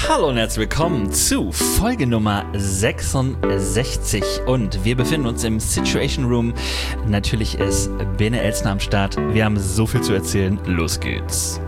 Hallo und herzlich willkommen zu Folge Nummer 66 und wir befinden uns im Situation Room. Natürlich ist Bene Elstner am Start. Wir haben so viel zu erzählen. Los geht's.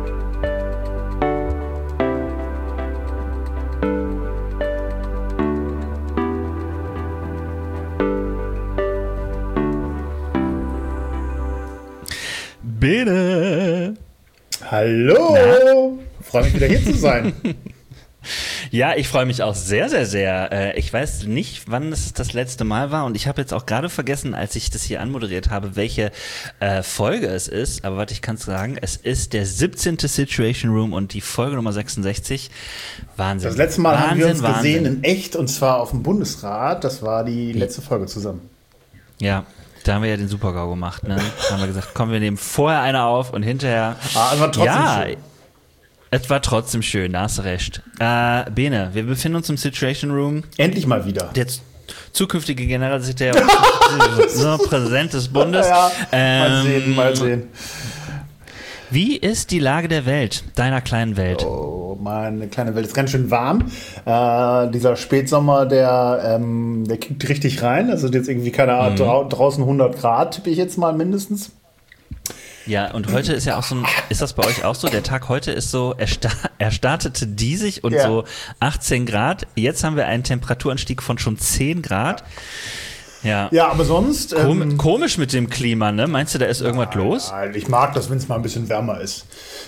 Bene! Hallo! Freue mich wieder hier zu sein. Ja, ich freue mich auch sehr, sehr, sehr. Ich weiß nicht, wann es das letzte Mal war und ich habe jetzt auch gerade vergessen, als ich das hier anmoderiert habe, welche Folge es ist. Aber warte, ich kann es sagen, es ist der 17. Situation Room und die Folge Nummer 66. Wahnsinn. Das letzte Mal haben wir uns gesehen in echt und zwar auf dem Bundesrat. Das war die letzte Folge zusammen. Ja. Da haben wir ja den Super-GAU gemacht, ne? Da haben wir gesagt, komm, wir nehmen vorher eine auf und hinterher. Es war trotzdem schön. Es war trotzdem schön, da hast du recht. Bene, wir befinden uns im Situation Room. Endlich mal wieder. Der zukünftige Generalsekretär und Präsident des Bundes. Ja, mal sehen. Wie ist die Lage der Welt, deiner kleinen Welt? Oh, meine kleine Welt ist ganz schön warm. Dieser Spätsommer, der kickt richtig rein. Also jetzt irgendwie, keine Ahnung, draußen 100 Grad, tippe ich jetzt mal mindestens. Ja, und heute ist ja auch so ist das bei euch auch so? Der Tag heute ist so, er startete diesig und so 18 Grad. Jetzt haben wir einen Temperaturanstieg von schon 10 Grad. Ja, aber sonst... komisch mit dem Klima, ne? Meinst du, da ist irgendwas los? Ich mag das, wenn es mal ein bisschen wärmer ist.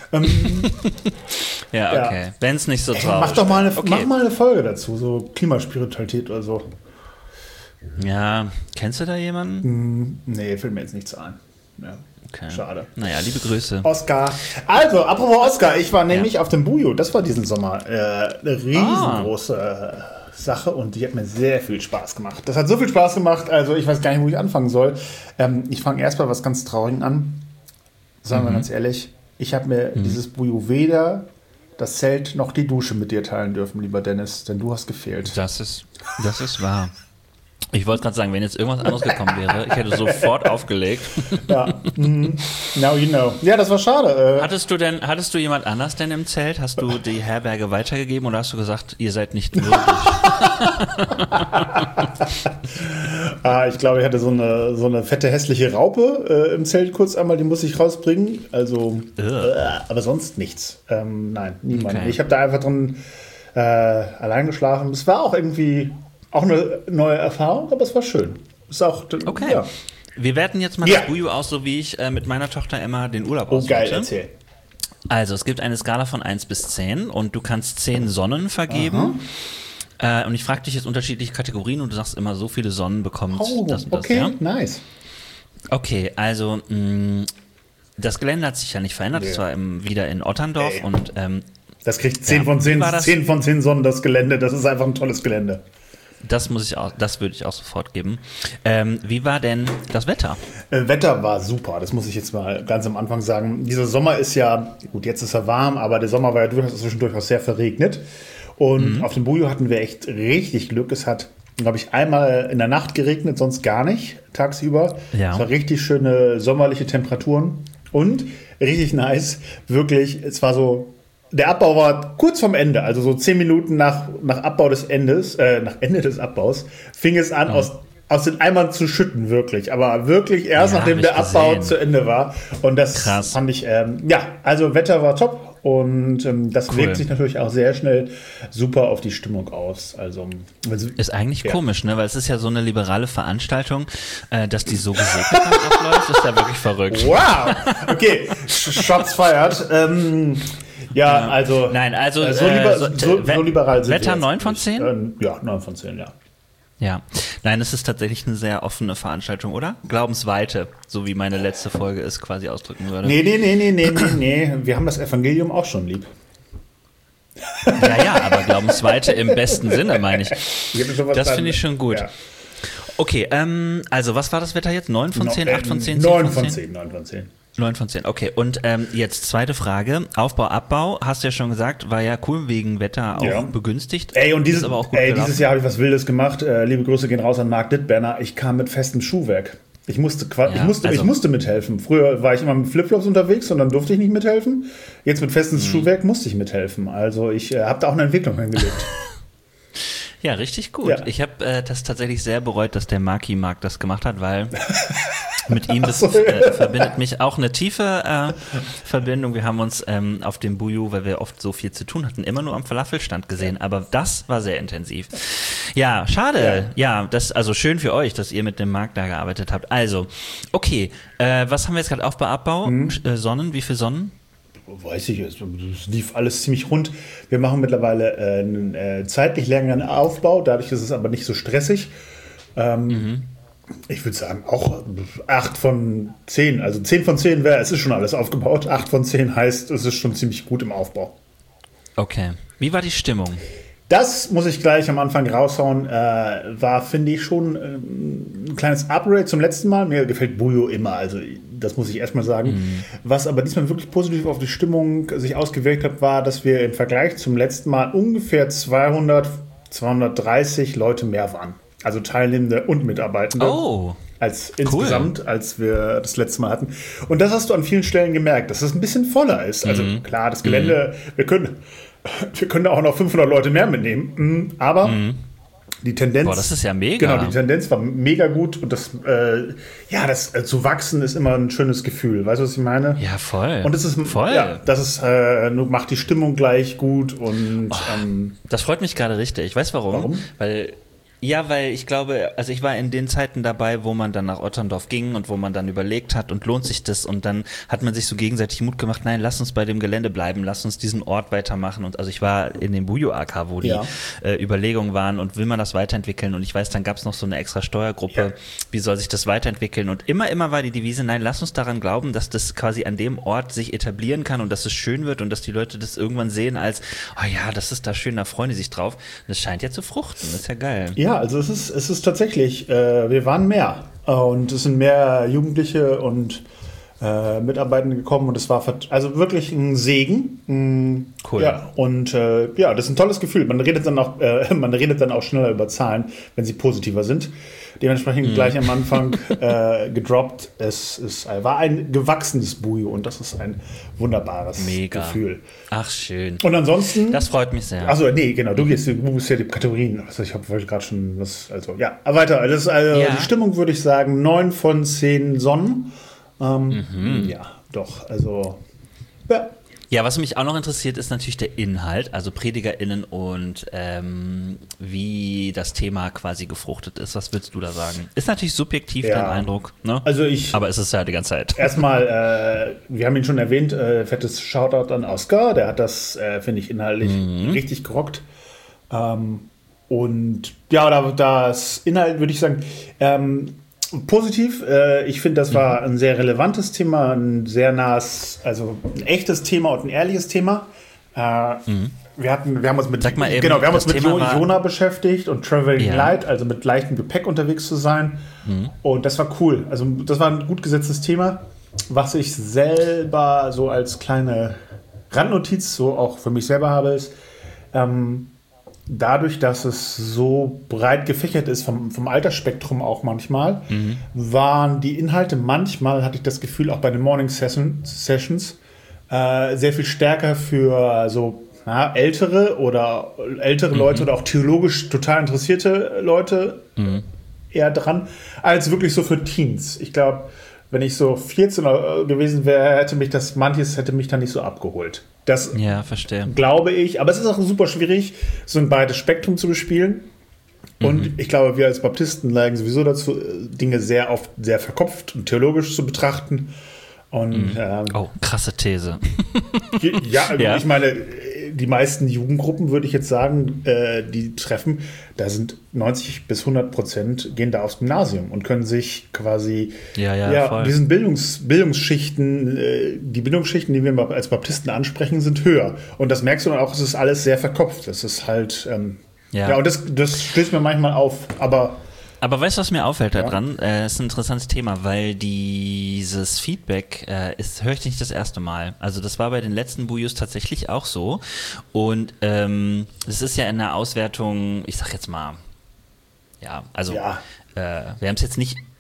Ja, okay. Ja. Wenn es nicht so traurig ist. Mach mal eine Folge dazu, so Klimaspiritualität oder so. Ja, kennst du da jemanden? Nee, fällt mir jetzt nichts ein. Ja. Okay. Schade. Naja, liebe Grüße. Oscar. Also, apropos Oscar, ich war nämlich auf dem Bujo. Das war diesen Sommer eine riesengroße Sache und die hat mir sehr viel Spaß gemacht. Das hat so viel Spaß gemacht, also ich weiß gar nicht, wo ich anfangen soll. Ich fange erst mal was ganz Trauriges an. Sagen wir ganz ehrlich, ich habe mir dieses Bujo weder das Zelt noch die Dusche mit dir teilen dürfen, lieber Dennis, denn du hast gefehlt. Das ist wahr. Ich wollte gerade sagen, wenn jetzt irgendwas anderes gekommen wäre, ich hätte sofort aufgelegt. Ja, now you know. Ja, das war schade. Hattest du jemand anders denn im Zelt? Hast du die Herberge weitergegeben oder hast du gesagt, ihr seid nicht würdig? Ich glaube, ich hatte so eine fette, hässliche Raupe im Zelt kurz einmal, die muss ich rausbringen. Also, aber sonst nichts. Nein, niemand. Okay. Ich habe da einfach drin allein geschlafen. Es war auch irgendwie... Auch eine neue Erfahrung, aber es war schön. Ist auch, okay. Ja. Wir werten jetzt mal das Bujo aus, so wie ich mit meiner Tochter Emma den Urlaub auswerte. Oh, geil, erzähl. Also, es gibt eine Skala von 1 bis 10 und du kannst 10 Sonnen vergeben. Und ich frage dich jetzt unterschiedliche Kategorien und du sagst immer, so viele Sonnen bekommt das und das. Okay, ja? nice. Okay, also das Gelände hat sich ja nicht verändert. Es war wieder in Otterndorf. Und das kriegt 10 von 10, 10 von 10 Sonnen, das Gelände. Das ist einfach ein tolles Gelände. Das würde ich auch sofort geben. Wie war denn das Wetter? Wetter war super, das muss ich jetzt mal ganz am Anfang sagen. Dieser Sommer ist ja, gut, jetzt ist er warm, aber der Sommer war ja zwischendurch auch sehr verregnet. Und auf dem Bujo hatten wir echt richtig Glück. Es hat, glaube ich, einmal in der Nacht geregnet, sonst gar nicht, tagsüber. Ja. Es war richtig schöne sommerliche Temperaturen und richtig nice, wirklich, es war so... Der Abbau war kurz vorm Ende, also so 10 Minuten nach Abbau des Endes, nach Ende des Abbaus, fing es an, aus den Eimern zu schütten, wirklich. Aber wirklich erst nachdem der Abbau zu Ende war. Und das fand ich, also Wetter war top und das wirkt sich natürlich auch sehr schnell super auf die Stimmung aus. Also ist eigentlich komisch, ne? Weil es ist ja so eine liberale Veranstaltung, dass die so gesegnet abläuft, ist ja wirklich verrückt. Wow! Okay, Shots fired. Ja, also... Nein, also... so liberal sind Wetter wir 9 von 10? Ja, 9 von 10, ja. Ja. Nein, es ist tatsächlich eine sehr offene Veranstaltung, oder? Glaubensweite, so wie meine letzte Folge es quasi ausdrücken würde. Nee. Wir haben das Evangelium auch schon lieb. Ja, aber Glaubensweite im besten Sinne, meine ich. Das finde ich schon gut. Ja. Okay, also was war das Wetter jetzt? 9 von 10, 8 von 10, 10 9 von 10? 9 von 10. 9 von 10, okay. Und jetzt zweite Frage. Aufbau, Abbau, hast du ja schon gesagt, war ja cool wegen Wetter auch begünstigt. Ey, und dieses Jahr habe ich was Wildes gemacht. Liebe Grüße gehen raus an Marc Dittberner. Ich kam mit festem Schuhwerk. Ich musste mithelfen. Früher war ich immer mit Flipflops unterwegs und dann durfte ich nicht mithelfen. Jetzt mit festem Schuhwerk musste ich mithelfen. Also ich habe da auch eine Entwicklung hingelegt. Ja, richtig gut. Ja. Ich habe das tatsächlich sehr bereut, dass der Mark das gemacht hat, weil mit ihm verbindet mich auch eine tiefe Verbindung. Wir haben uns auf dem Buju, weil wir oft so viel zu tun hatten, immer nur am Falafelstand gesehen. Aber das war sehr intensiv. Ja, schade. Ja, das also schön für euch, dass ihr mit dem Mark da gearbeitet habt. Also, okay. Was haben wir jetzt gerade? Aufbau, Abbau? Sonnen? Wie viele Sonnen? Weiß ich, es lief alles ziemlich rund. Wir machen mittlerweile einen zeitlich längeren Aufbau, dadurch ist es aber nicht so stressig. Ich würde sagen, auch 8 von 10. Also 10 von 10 es ist schon alles aufgebaut. 8 von 10 heißt, es ist schon ziemlich gut im Aufbau. Okay. Wie war die Stimmung? Das muss ich gleich am Anfang raushauen. War, finde ich, schon ein kleines Upgrade zum letzten Mal. Mir gefällt Bujo immer, also das muss ich erstmal sagen. Was aber diesmal wirklich positiv auf die Stimmung sich ausgewirkt hat, war, dass wir im Vergleich zum letzten Mal ungefähr 230 Leute mehr waren. Also Teilnehmende und Mitarbeitende. Oh, als insgesamt, als wir das letzte Mal hatten. Und das hast du an vielen Stellen gemerkt, dass es ein bisschen voller ist. Also klar, das Gelände, wir können da auch noch 500 Leute mehr mitnehmen, aber die Tendenz... Boah, das ist ja mega. Genau, die Tendenz war mega gut und das zu wachsen ist immer ein schönes Gefühl. Weißt du, was ich meine? Ja, voll. Und es ist voll. Ja, das ist, macht die Stimmung gleich gut und... das freut mich gerade richtig. Weißt du warum? Warum? Weil ich glaube, also ich war in den Zeiten dabei, wo man dann nach Otterndorf ging und wo man dann überlegt hat und lohnt sich das und dann hat man sich so gegenseitig Mut gemacht, nein, lass uns bei dem Gelände bleiben, lass uns diesen Ort weitermachen und also ich war in dem Bujo AK, wo die Überlegungen waren und will man das weiterentwickeln und ich weiß, dann gab es noch so eine extra Steuergruppe, wie soll sich das weiterentwickeln und immer war die Devise, nein, lass uns daran glauben, dass das quasi an dem Ort sich etablieren kann und dass es schön wird und dass die Leute das irgendwann sehen als, oh ja, das ist da schön, da freuen die sich drauf. Das scheint ja zu fruchten, das ist ja geil. Ja, also es ist tatsächlich, wir waren mehr und es sind mehr Jugendliche und Mitarbeitende gekommen und es war also wirklich ein Segen. Cool. Ja, und das ist ein tolles Gefühl. Man redet dann auch schneller über Zahlen, wenn sie positiver sind. Dementsprechend gleich am Anfang gedroppt. Es war ein gewachsenes Bujo und das ist ein wunderbares Gefühl. Ach, schön. Und ansonsten... Das freut mich sehr. Also nee, genau, du musst ja die Kategorien. Also ich wollte gerade schon was... Also ja, weiter. Das ist die Stimmung, würde ich sagen, 9 von 10 Sonnen. Ja, doch, also... Ja. Ja, was mich auch noch interessiert, ist natürlich der Inhalt, also PredigerInnen und wie das Thema quasi gefruchtet ist. Was würdest du da sagen? Ist natürlich subjektiv dein Eindruck, ne? Also aber es ist ja die ganze Zeit. Erstmal, wir haben ihn schon erwähnt, fettes Shoutout an Oscar, der hat das, finde ich, inhaltlich richtig gerockt. Und ja, das Inhalt würde ich sagen, positiv. Ich finde, das war ein sehr relevantes Thema, ein sehr nahes, also ein echtes Thema und ein ehrliches Thema. Wir haben uns mit, Jona beschäftigt und Traveling Light, also mit leichtem Gepäck unterwegs zu sein. Und das war cool. Also das war ein gut gesetztes Thema, was ich selber so als kleine Randnotiz so auch für mich selber habe, ist, dadurch, dass es so breit gefächert ist, vom Altersspektrum auch manchmal, waren die Inhalte manchmal, hatte ich das Gefühl, auch bei den Morning Sessions, sehr viel stärker für so ältere Leute oder auch theologisch total interessierte Leute eher dran, als wirklich so für Teens. Ich glaube, wenn ich so 14 gewesen wäre, hätte mich dann nicht so abgeholt. Das verstehe. Glaube ich. Aber es ist auch super schwierig, so ein breites Spektrum zu bespielen. Und ich glaube, wir als Baptisten neigen sowieso dazu, Dinge sehr oft sehr verkopft und theologisch zu betrachten. Und, krasse These. Ich meine, die meisten Jugendgruppen, würde ich jetzt sagen, die treffen, da sind 90-100% gehen da aufs Gymnasium und können sich quasi diesen Bildungsschichten, die Bildungsschichten, die wir als Baptisten ansprechen, sind höher. Und das merkst du dann auch, es ist alles sehr verkopft. Das ist halt, und das stößt mir manchmal auf, Aber weißt du, was mir auffällt daran? Ist ein interessantes Thema, weil dieses Feedback höre ich nicht das erste Mal. Also das war bei den letzten Bujos tatsächlich auch so. Und es ist ja in der Auswertung, ich sag jetzt mal, wir haben es jetzt nicht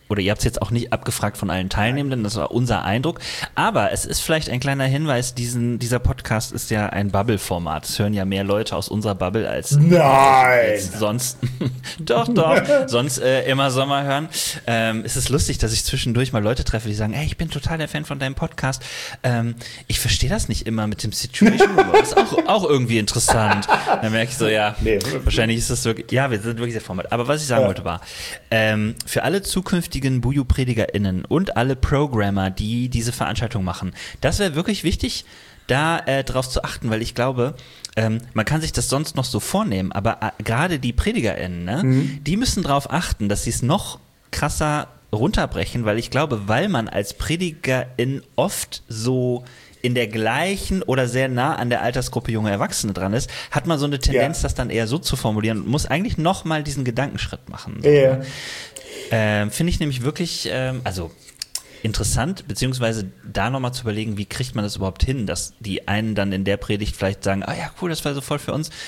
oder ihr habt es jetzt auch nicht abgefragt von allen Teilnehmenden, das war unser Eindruck. Aber es ist vielleicht ein kleiner Hinweis, dieser Podcast ist ja ein Bubble-Format. Es hören ja mehr Leute aus unserer Bubble als sonst. Doch, sonst immer Sommer hören. Es ist lustig, dass ich zwischendurch mal Leute treffe, die sagen, ey, ich bin total der Fan von deinem Podcast. Ich verstehe das nicht immer mit dem Situation Humor. Das ist auch irgendwie interessant. Dann merke ich so, ja, wahrscheinlich ist das wirklich, ja, wir sind wirklich sehr format. Aber was ich sagen wollte war, für alle zukünftigen Buju-PredigerInnen und alle Programmer, die diese Veranstaltung machen, das wäre wirklich wichtig, da drauf zu achten, weil ich glaube, man kann sich das sonst noch so vornehmen, aber gerade die PredigerInnen, ne, die müssen darauf achten, dass sie es noch krasser runterbrechen, weil ich glaube, weil man als Predigerin oft so in der gleichen oder sehr nah an der Altersgruppe junge Erwachsene dran ist, hat man so eine Tendenz, das dann eher so zu formulieren und muss eigentlich noch mal diesen Gedankenschritt machen. So, ja. Finde ich nämlich wirklich, also interessant, beziehungsweise da nochmal zu überlegen, wie kriegt man das überhaupt hin, dass die einen dann in der Predigt vielleicht sagen, ah ja, cool, das war so voll für uns.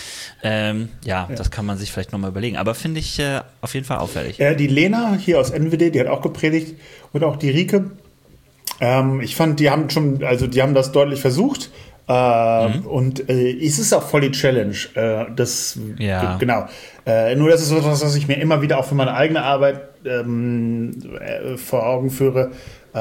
Das kann man sich vielleicht nochmal überlegen. Aber finde ich auf jeden Fall auffällig. Die Lena hier aus NWD, die hat auch gepredigt und auch die Rike. Ich fand, die haben das deutlich versucht. Und es ist auch voll die Challenge. Genau. Nur das ist etwas, was ich mir immer wieder auch für meine eigene Arbeit vor Augen führe.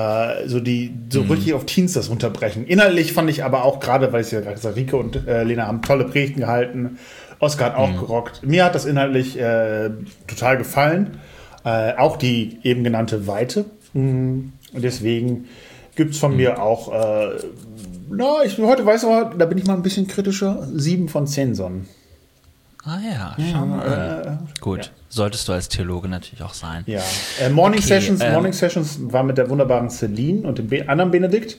Richtig auf Teens das runterbrechen. Inhaltlich fand ich aber auch gerade, weil ich ja gerade gesagt, Rike und Lena haben tolle Predigten gehalten. Oskar hat auch gerockt. Mir hat das inhaltlich total gefallen. Auch die eben genannte Weite. Und deswegen gibt es von mir auch, heute weiß ich, da bin ich mal ein bisschen kritischer, 7 von 10 Sonnen. Ah ja, schon. Gut, ja. Solltest du als Theologe natürlich auch sein. Ja. Morning Sessions war mit der wunderbaren Celine und dem anderen Benedikt.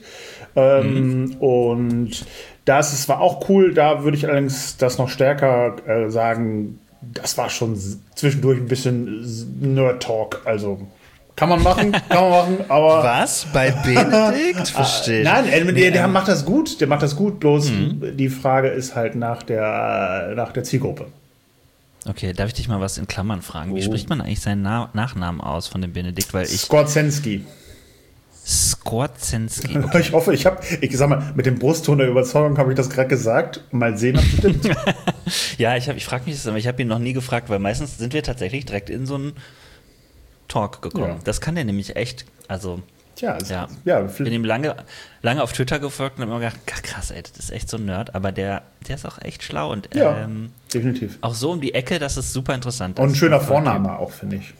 Und das war auch cool, da würde ich allerdings das noch stärker sagen, das war schon zwischendurch ein bisschen Nerd-Talk, also kann man machen, aber... Was? Bei Benedikt? Verstehe ich. Nein, der macht das gut, bloß die Frage ist halt nach der Zielgruppe. Okay, darf ich dich mal was in Klammern fragen? Wie spricht man eigentlich seinen Nachnamen aus von dem Benedikt? Skorzensky. Skorzensky. Okay. Ich hoffe, ich sag mal, mit dem Brustton der Überzeugung habe ich das gerade gesagt. Mal sehen, ob es stimmt. Ja, ich frage mich das, aber ich habe ihn noch nie gefragt, weil meistens sind wir tatsächlich direkt in so einen Talk gekommen. Ja. Das kann der nämlich echt, also... Tja, ich bin ihm lange auf Twitter gefolgt und habe immer gedacht, krass, ey, das ist echt so ein Nerd, aber der ist auch echt schlau und definitiv. Auch so um die Ecke, das ist super interessant. Und ein schöner Vorname auch, finde ich.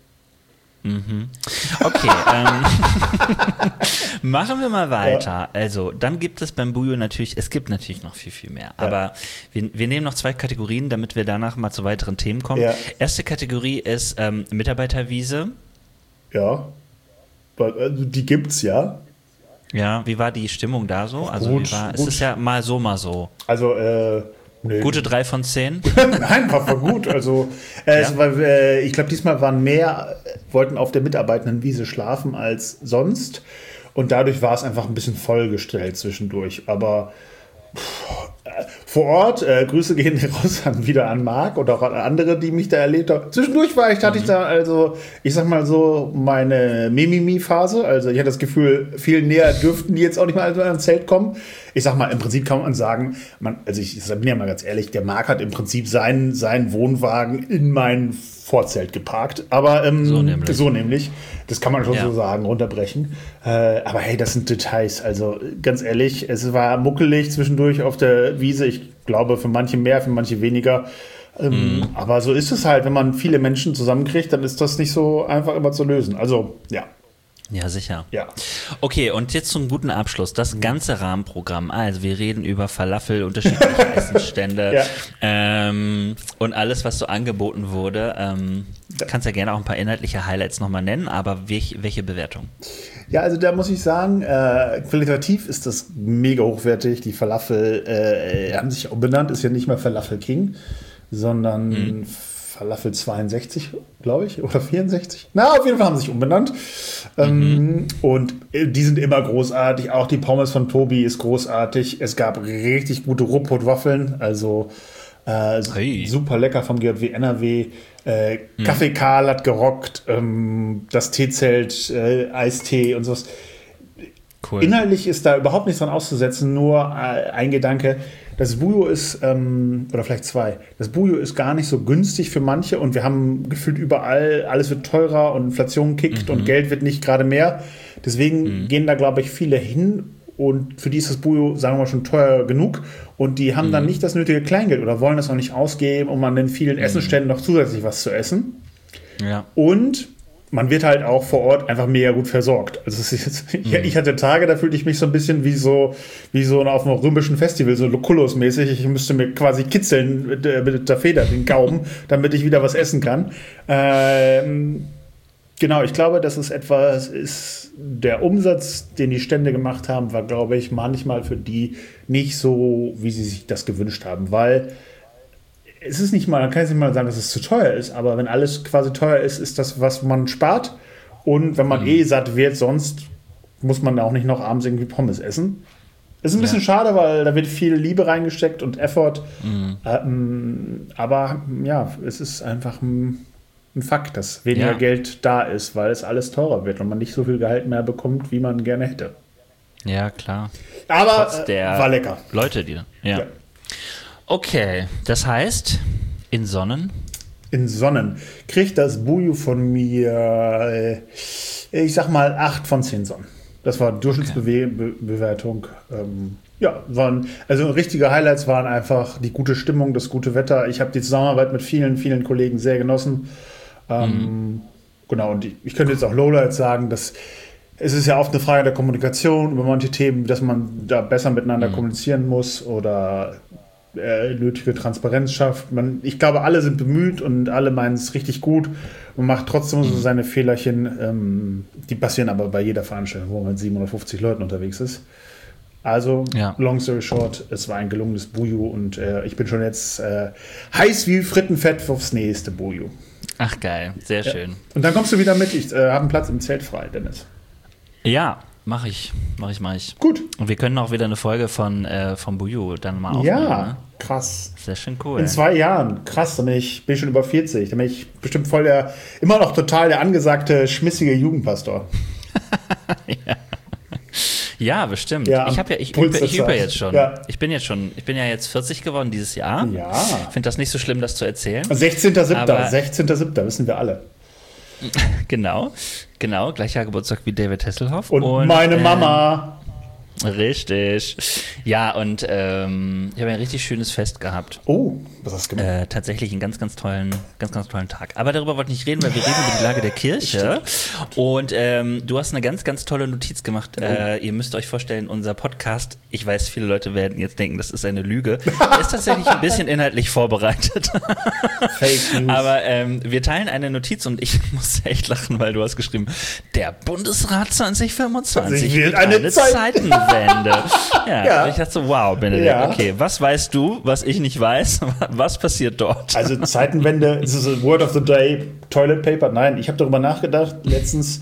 Okay, machen wir mal weiter. Also, dann gibt es beim Buju natürlich noch viel, viel mehr. Aber wir nehmen noch 2 Kategorien, damit wir danach mal zu weiteren Themen kommen. Ja. Erste Kategorie ist Mitarbeiterwiese. Ja, die gibt's, ja. Ja, wie war die Stimmung da so? Also gut. Es ist ja mal so. Also, nee. Gute 3 von 10? Nein, war gut. Also, ich glaube, diesmal waren mehr, wollten auf der Mitarbeitendenwiese schlafen als sonst. Und dadurch war es einfach ein bisschen vollgestellt zwischendurch. Aber vor Ort, Grüße gehen raus wieder an Marc oder auch an andere, die mich da erlebt haben. Zwischendurch hatte ich da also, ich sag mal so, meine Mimimi-Phase. Also ich hatte das Gefühl, viel näher dürften die jetzt auch nicht mal ans Zelt kommen. Ich sag mal, im Prinzip kann man sagen, ich bin ja mal ganz ehrlich, der Marc hat im Prinzip seinen Wohnwagen in mein Vorzelt geparkt. Aber so nämlich. Das kann man schon so sagen, runterbrechen. Aber hey, das sind Details. Also ganz ehrlich, es war muckelig zwischendurch auf der Wiese. Ich glaube, für manche mehr, für manche weniger. Aber so ist es halt. Wenn man viele Menschen zusammenkriegt, dann ist das nicht so einfach immer zu lösen. Also, ja. Ja, sicher. Ja. Okay, und jetzt zum guten Abschluss. Das ganze Rahmenprogramm. Also wir reden über Falafel, unterschiedliche Essensstände und alles, was so angeboten wurde. Kannst ja gerne auch ein paar inhaltliche Highlights nochmal nennen, aber welche Bewertung? Ja, also da muss ich sagen, qualitativ ist das mega hochwertig. Die Falafel haben sich auch benannt, ist ja nicht mehr Falafel King, sondern Falafel 62, glaube ich, oder 64. Na, auf jeden Fall haben sie sich umbenannt. Und die sind immer großartig. Auch die Pommes von Tobi ist großartig. Es gab richtig gute Ruhrpott-Waffeln. Also Hey. Super lecker vom GJW NRW. Kaffee Karl hat gerockt. Das Teezelt, Eistee und sowas. Cool. Inhaltlich ist da überhaupt nichts dran auszusetzen, nur ein Gedanke. Das Bujo ist, oder vielleicht zwei, das Bujo ist gar nicht so günstig für manche und wir haben gefühlt überall, alles wird teurer und Inflation kickt und Geld wird nicht gerade mehr. Deswegen gehen da, glaube ich, viele hin und für die ist das Bujo, sagen wir mal, schon teuer genug und die haben dann nicht das nötige Kleingeld oder wollen das auch nicht ausgeben, um an den vielen Essenständen noch zusätzlich was zu essen. Ja. Und man wird halt auch vor Ort einfach mega gut versorgt. Also es ist jetzt, ich hatte Tage, da fühlte ich mich so ein bisschen wie so auf einem römischen Festival, so Lucullus-mäßig. Ich müsste mir quasi kitzeln mit der Feder, den Gaumen, damit ich wieder was essen kann. Genau, ich glaube, das ist der Umsatz, den die Stände gemacht haben, war, glaube ich, manchmal für die nicht so, wie sie sich das gewünscht haben, weil es ist nicht mal, man kann jetzt nicht mal sagen, dass es zu teuer ist, aber wenn alles quasi teuer ist, ist das, was man spart. Und wenn man satt wird, sonst muss man auch nicht noch abends irgendwie Pommes essen. Ist ein bisschen schade, weil da wird viel Liebe reingesteckt und Effort. Aber ja, es ist einfach ein Fakt, dass weniger Geld da ist, weil es alles teurer wird und man nicht so viel Gehalt mehr bekommt, wie man gerne hätte. Ja, klar. Aber war lecker. Leute, die. Ja. Okay, das heißt, in Sonnen kriegt das Bujo von mir, ich sag mal, 8 von 10 Sonnen. Das war Durchschnittsbewertung. Also richtige Highlights waren einfach die gute Stimmung, das gute Wetter. Ich habe die Zusammenarbeit mit vielen, vielen Kollegen sehr genossen. Genau, und ich könnte jetzt auch Lowlights sagen, dass es ist ja oft eine Frage der Kommunikation über manche Themen, dass man da besser miteinander kommunizieren muss oder nötige Transparenz schafft. Ich glaube, alle sind bemüht und alle meinen es richtig gut und macht trotzdem so seine Fehlerchen. Die passieren aber bei jeder Veranstaltung, wo man mit 750 Leuten unterwegs ist. Also, long story short, es war ein gelungenes Bujo und ich bin schon jetzt heiß wie Frittenfett aufs nächste Bujo. Ach geil, sehr schön. Und dann kommst du wieder mit. Ich habe einen Platz im Zelt frei, Dennis. Ja, mach ich. Gut. Und wir können auch wieder eine Folge vom Bujo dann mal aufnehmen. Ja, ne? krass. Sehr schön cool. In 2 Jahren, krass, dann bin ich schon über 40. Dann bin ich bestimmt immer noch total der angesagte, schmissige Jugendpastor. Ja, bestimmt. Ja, ich übe jetzt schon. Ja. Ich bin ja jetzt 40 geworden dieses Jahr. Ja. Ich finde das nicht so schlimm, das zu erzählen. 16.07. wissen wir alle. Genau, gleicher Geburtstag wie David Hasselhoff. Und meine Mama. Richtig. Ja, und ich habe ein richtig schönes Fest gehabt. Oh, was hast du gemacht? Tatsächlich einen ganz, ganz tollen Tag. Aber darüber wollte ich nicht reden, weil wir reden über die Lage der Kirche. Und du hast eine ganz, ganz tolle Notiz gemacht. Ihr müsst euch vorstellen, unser Podcast, ich weiß, viele Leute werden jetzt denken, das ist eine Lüge. Er ist tatsächlich ein bisschen inhaltlich vorbereitet. Fake News. Aber wir teilen eine Notiz und ich muss echt lachen, weil du hast geschrieben, der Bundesrat 2025 wird eine Zeitenwende. Ja. Ich dachte so, wow, Benedikt, okay, was weißt du, was ich nicht weiß? Was passiert dort? Also Zeitenwende, das ist a Word of the Day, Toilet Paper. Nein, ich habe darüber nachgedacht letztens.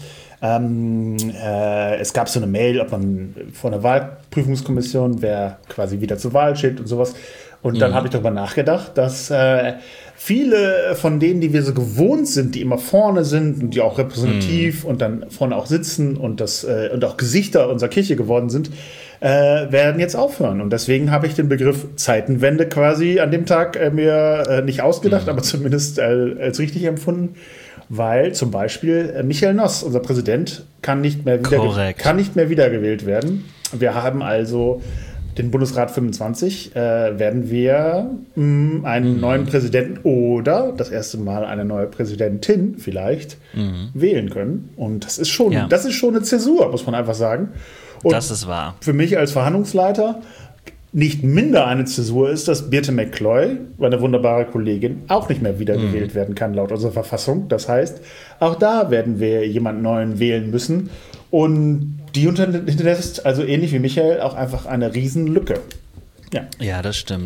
Es gab so eine Mail, ob man vor einer Wahlprüfungskommission, wer quasi wieder zur Wahl steht und sowas. Und dann habe ich darüber nachgedacht, dass viele von denen, die wir so gewohnt sind, die immer vorne sind und die auch repräsentativ und dann vorne auch sitzen und auch Gesichter unserer Kirche geworden sind, werden jetzt aufhören. Und deswegen habe ich den Begriff Zeitenwende quasi an dem Tag mir nicht ausgedacht, aber zumindest als richtig empfunden. Weil zum Beispiel Michael Noss, unser Präsident, kann nicht mehr wiedergewählt werden. Wir haben also den Bundesrat 25, werden wir einen neuen Präsidenten oder das erste Mal eine neue Präsidentin vielleicht wählen können. Und das ist schon eine Zäsur, muss man einfach sagen. Und das ist wahr. Für mich als Verhandlungsleiter nicht minder eine Zäsur ist, dass Birte McCloy, meine wunderbare Kollegin, auch nicht mehr wiedergewählt werden kann, laut unserer Verfassung. Das heißt, auch da werden wir jemanden Neuen wählen müssen. Und die hinterlässt, also ähnlich wie Michael, auch einfach eine Riesenlücke. Ja, das stimmt.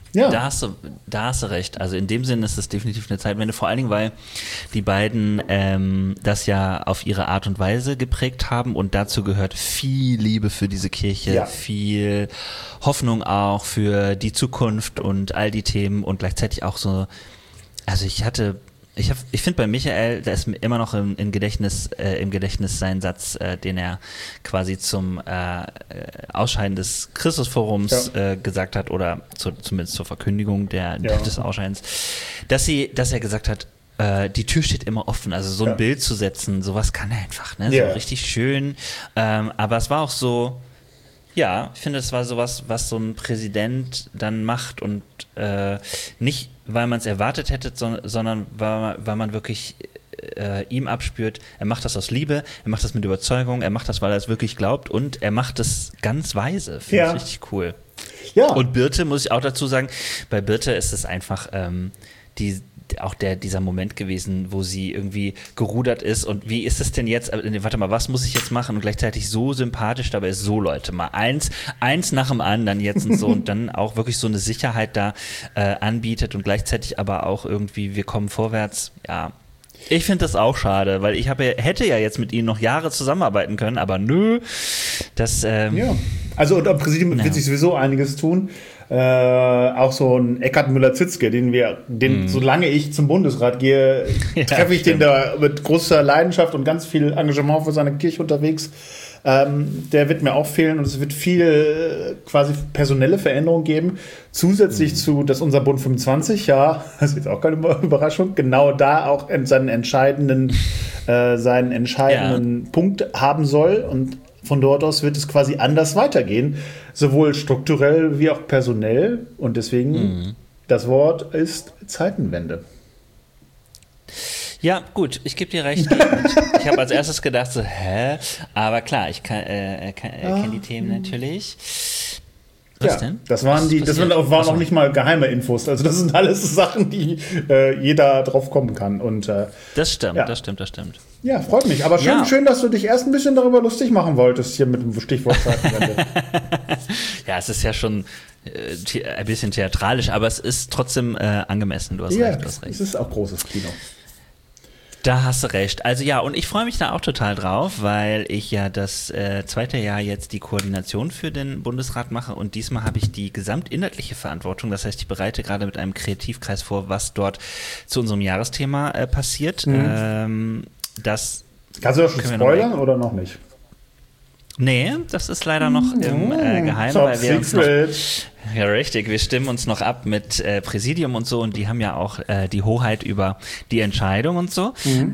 Ja. Da hast du recht. Also in dem Sinne ist es definitiv eine Zeitwende, vor allen Dingen, weil die beiden das ja auf ihre Art und Weise geprägt haben und dazu gehört viel Liebe für diese Kirche, viel Hoffnung auch für die Zukunft und all die Themen und gleichzeitig auch so, also ich finde bei Michael, da ist mir immer noch im Gedächtnis sein Satz, den er quasi zum Ausscheiden des Christusforums gesagt hat oder zumindest zur Verkündigung des Ausscheidens, dass er gesagt hat, die Tür steht immer offen, also so ein Bild zu setzen, sowas kann er einfach, ne? So richtig schön, aber es war auch so, ja, ich finde, es war sowas, was so ein Präsident dann macht und nicht, weil man es erwartet hätte, sondern weil man wirklich ihm abspürt, er macht das aus Liebe, er macht das mit Überzeugung, er macht das, weil er es wirklich glaubt und er macht das ganz weise. Finde ich richtig cool. Ja. Und Birte, muss ich auch dazu sagen, bei Birte ist es einfach dieser Moment gewesen, wo sie irgendwie gerudert ist und wie ist es denn jetzt, warte mal, was muss ich jetzt machen und gleichzeitig so sympathisch dabei ist, so Leute, mal eins nach dem anderen jetzt und so und dann auch wirklich so eine Sicherheit da anbietet und gleichzeitig aber auch irgendwie, wir kommen vorwärts, ja. Ich finde das auch schade, weil ich hätte ja jetzt mit ihnen noch Jahre zusammenarbeiten können, aber nö, das also und am Präsidium wird sich sowieso einiges tun. Auch so ein Eckhard Müller-Zitzke, solange ich zum Bundesrat gehe, treffe ich den da mit großer Leidenschaft und ganz viel Engagement für seine Kirche unterwegs. Der wird mir auch fehlen und es wird viel quasi personelle Veränderungen geben. Zusätzlich zu, dass unser Bund 25, das ist jetzt auch keine Überraschung, genau da auch seinen entscheidenden Punkt haben soll und von dort aus wird es quasi anders weitergehen, sowohl strukturell wie auch personell. Und deswegen, das Wort ist Zeitenwende. Ja, gut, ich gebe dir recht. Ich habe als erstes gedacht so, aber klar, ich kenne die Themen natürlich. Was denn? Das waren auch nicht mal geheime Infos. Also das sind alles Sachen, die jeder drauf kommen kann. Und, das stimmt. Ja, freut mich. Aber schön, dass du dich erst ein bisschen darüber lustig machen wolltest, hier mit dem Stichwort Zeitenwende. Ja, es ist ja schon ein bisschen theatralisch, aber es ist trotzdem angemessen. Du hast recht. Es ist auch großes Kino. Da hast du recht. Also ja, und ich freue mich da auch total drauf, weil ich ja das zweite Jahr jetzt die Koordination für den Bundesrat mache und diesmal habe ich die gesamtinhaltliche Verantwortung. Das heißt, ich bereite gerade mit einem Kreativkreis vor, was dort zu unserem Jahresthema passiert. Kannst du das schon spoilern oder noch nicht? Nee, das ist leider noch im Geheim, weil wir uns noch, ja richtig, wir stimmen uns noch ab mit Präsidium und so und die haben ja auch die Hoheit über die Entscheidung und so.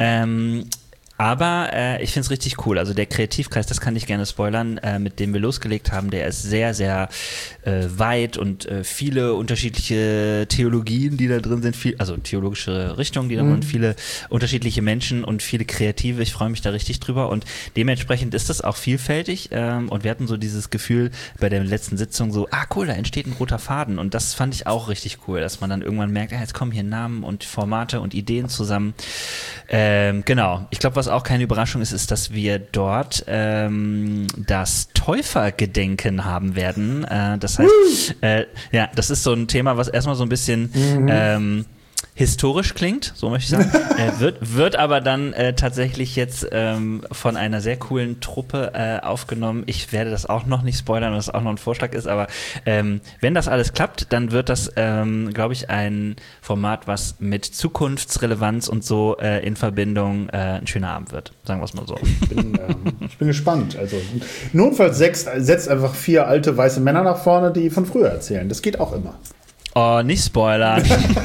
Aber ich finde es richtig cool. Also der Kreativkreis, das kann ich gerne spoilern, mit dem wir losgelegt haben, der ist sehr, sehr weit und viele unterschiedliche Theologien, die da drin sind, also theologische Richtungen, die da drin sind, viele unterschiedliche Menschen und viele Kreative. Ich freue mich da richtig drüber und dementsprechend ist das auch vielfältig und wir hatten so dieses Gefühl bei der letzten Sitzung so, cool, da entsteht ein roter Faden und das fand ich auch richtig cool, dass man dann irgendwann merkt, jetzt kommen hier Namen und Formate und Ideen zusammen. Genau, ich glaube, was auch keine Überraschung ist, ist, dass wir dort das Täufergedenken haben werden. Das heißt, das ist so ein Thema, was erstmal so ein bisschen historisch klingt, so möchte ich sagen, wird aber dann tatsächlich jetzt von einer sehr coolen Truppe aufgenommen. Ich werde das auch noch nicht spoilern, was auch noch ein Vorschlag ist, aber wenn das alles klappt, dann wird das, glaube ich, ein Format, was mit Zukunftsrelevanz und so in Verbindung ein schöner Abend wird, sagen wir es mal so. Ich bin gespannt. Also notfalls setzt einfach 4 alte weiße Männer nach vorne, die von früher erzählen. Das geht auch immer. Oh, nicht spoilern.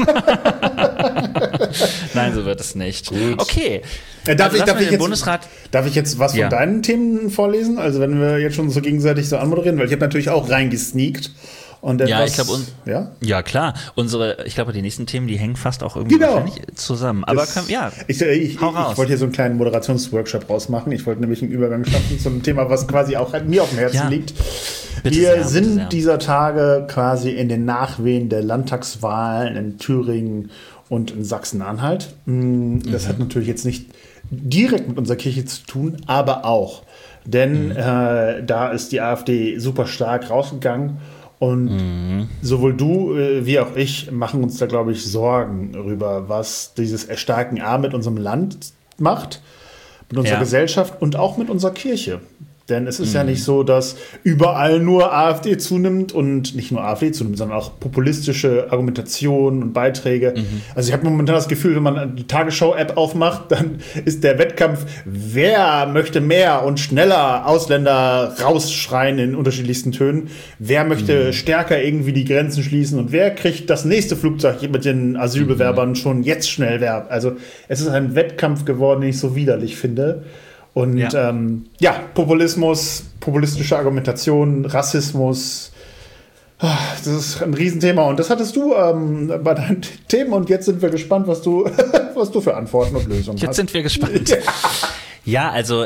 Nein, so wird es nicht. Gut. Okay. Darf ich jetzt was von deinen Themen vorlesen? Also wenn wir jetzt schon so gegenseitig so anmoderieren, weil ich habe natürlich auch reingesneakt. Und ja, ich glaube, ja klar. Ich glaube, die nächsten Themen, die hängen fast auch irgendwie wahrscheinlich zusammen. Aber ich wollte hier so einen kleinen Moderationsworkshop rausmachen. Ich wollte nämlich einen Übergang schaffen zum Thema, was quasi auch mir auf dem Herzen liegt. Wir sind dieser Tage quasi in den Nachwehen der Landtagswahlen in Thüringen und in Sachsen-Anhalt. Das hat natürlich jetzt nicht direkt mit unserer Kirche zu tun, aber auch. Denn da ist die AfD super stark rausgegangen Und sowohl du wie auch ich machen uns da, glaube ich, Sorgen darüber, was dieses Erstarken mit unserem Land macht, mit unserer Gesellschaft und auch mit unserer Kirche. Denn es ist ja nicht so, dass überall nur AfD zunimmt und nicht nur AfD zunimmt, sondern auch populistische Argumentationen und Beiträge. Also ich habe momentan das Gefühl, wenn man die Tagesschau-App aufmacht, dann ist der Wettkampf, wer möchte mehr und schneller Ausländer rausschreien in unterschiedlichsten Tönen, wer möchte stärker irgendwie die Grenzen schließen und wer kriegt das nächste Flugzeug mit den Asylbewerbern schon jetzt schnell. Also es ist ein Wettkampf geworden, den ich so widerlich finde. Und Populismus, populistische Argumentation, Rassismus, das ist ein Riesenthema. Und das hattest du bei deinen Themen. Und jetzt sind wir gespannt, was du für Antworten und Lösungen hast. Jetzt sind wir gespannt. Ja, also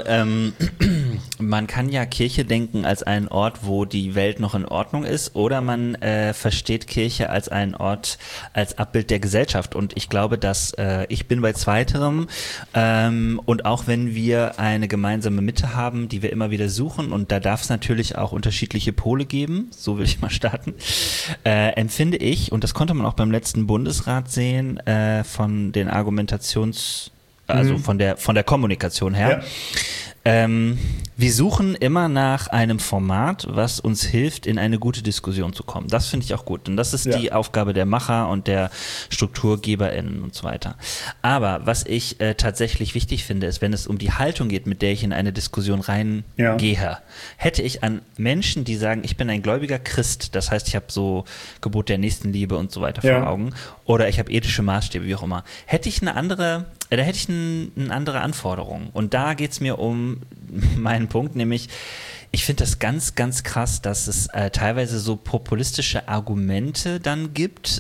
man kann ja Kirche denken als einen Ort, wo die Welt noch in Ordnung ist, oder man versteht Kirche als einen Ort, als Abbild der Gesellschaft. Und ich glaube, dass ich bin bei Zweiterem, und auch wenn wir eine gemeinsame Mitte haben, die wir immer wieder suchen, und da darf es natürlich auch unterschiedliche Pole geben, so will ich mal starten, empfinde ich, und das konnte man auch beim letzten Bundesrat sehen, von den also von der Kommunikation her. Ja. Wir suchen immer nach einem Format, was uns hilft, in eine gute Diskussion zu kommen. Das finde ich auch gut. Und das ist die Aufgabe der Macher und der StruktурgeberInnen und so weiter. Aber was ich tatsächlich wichtig finde, ist, wenn es um die Haltung geht, mit der ich in eine Diskussion reingehe, hätte ich an Menschen, die sagen, ich bin ein gläubiger Christ, das heißt, ich habe so Gebot der Nächstenliebe und so weiter vor Augen, oder ich habe ethische Maßstäbe, wie auch immer, hätte ich eine andere Anforderung. Und da geht es mir um meinen Punkt, nämlich ich finde das ganz, ganz krass, dass es teilweise so populistische Argumente dann gibt.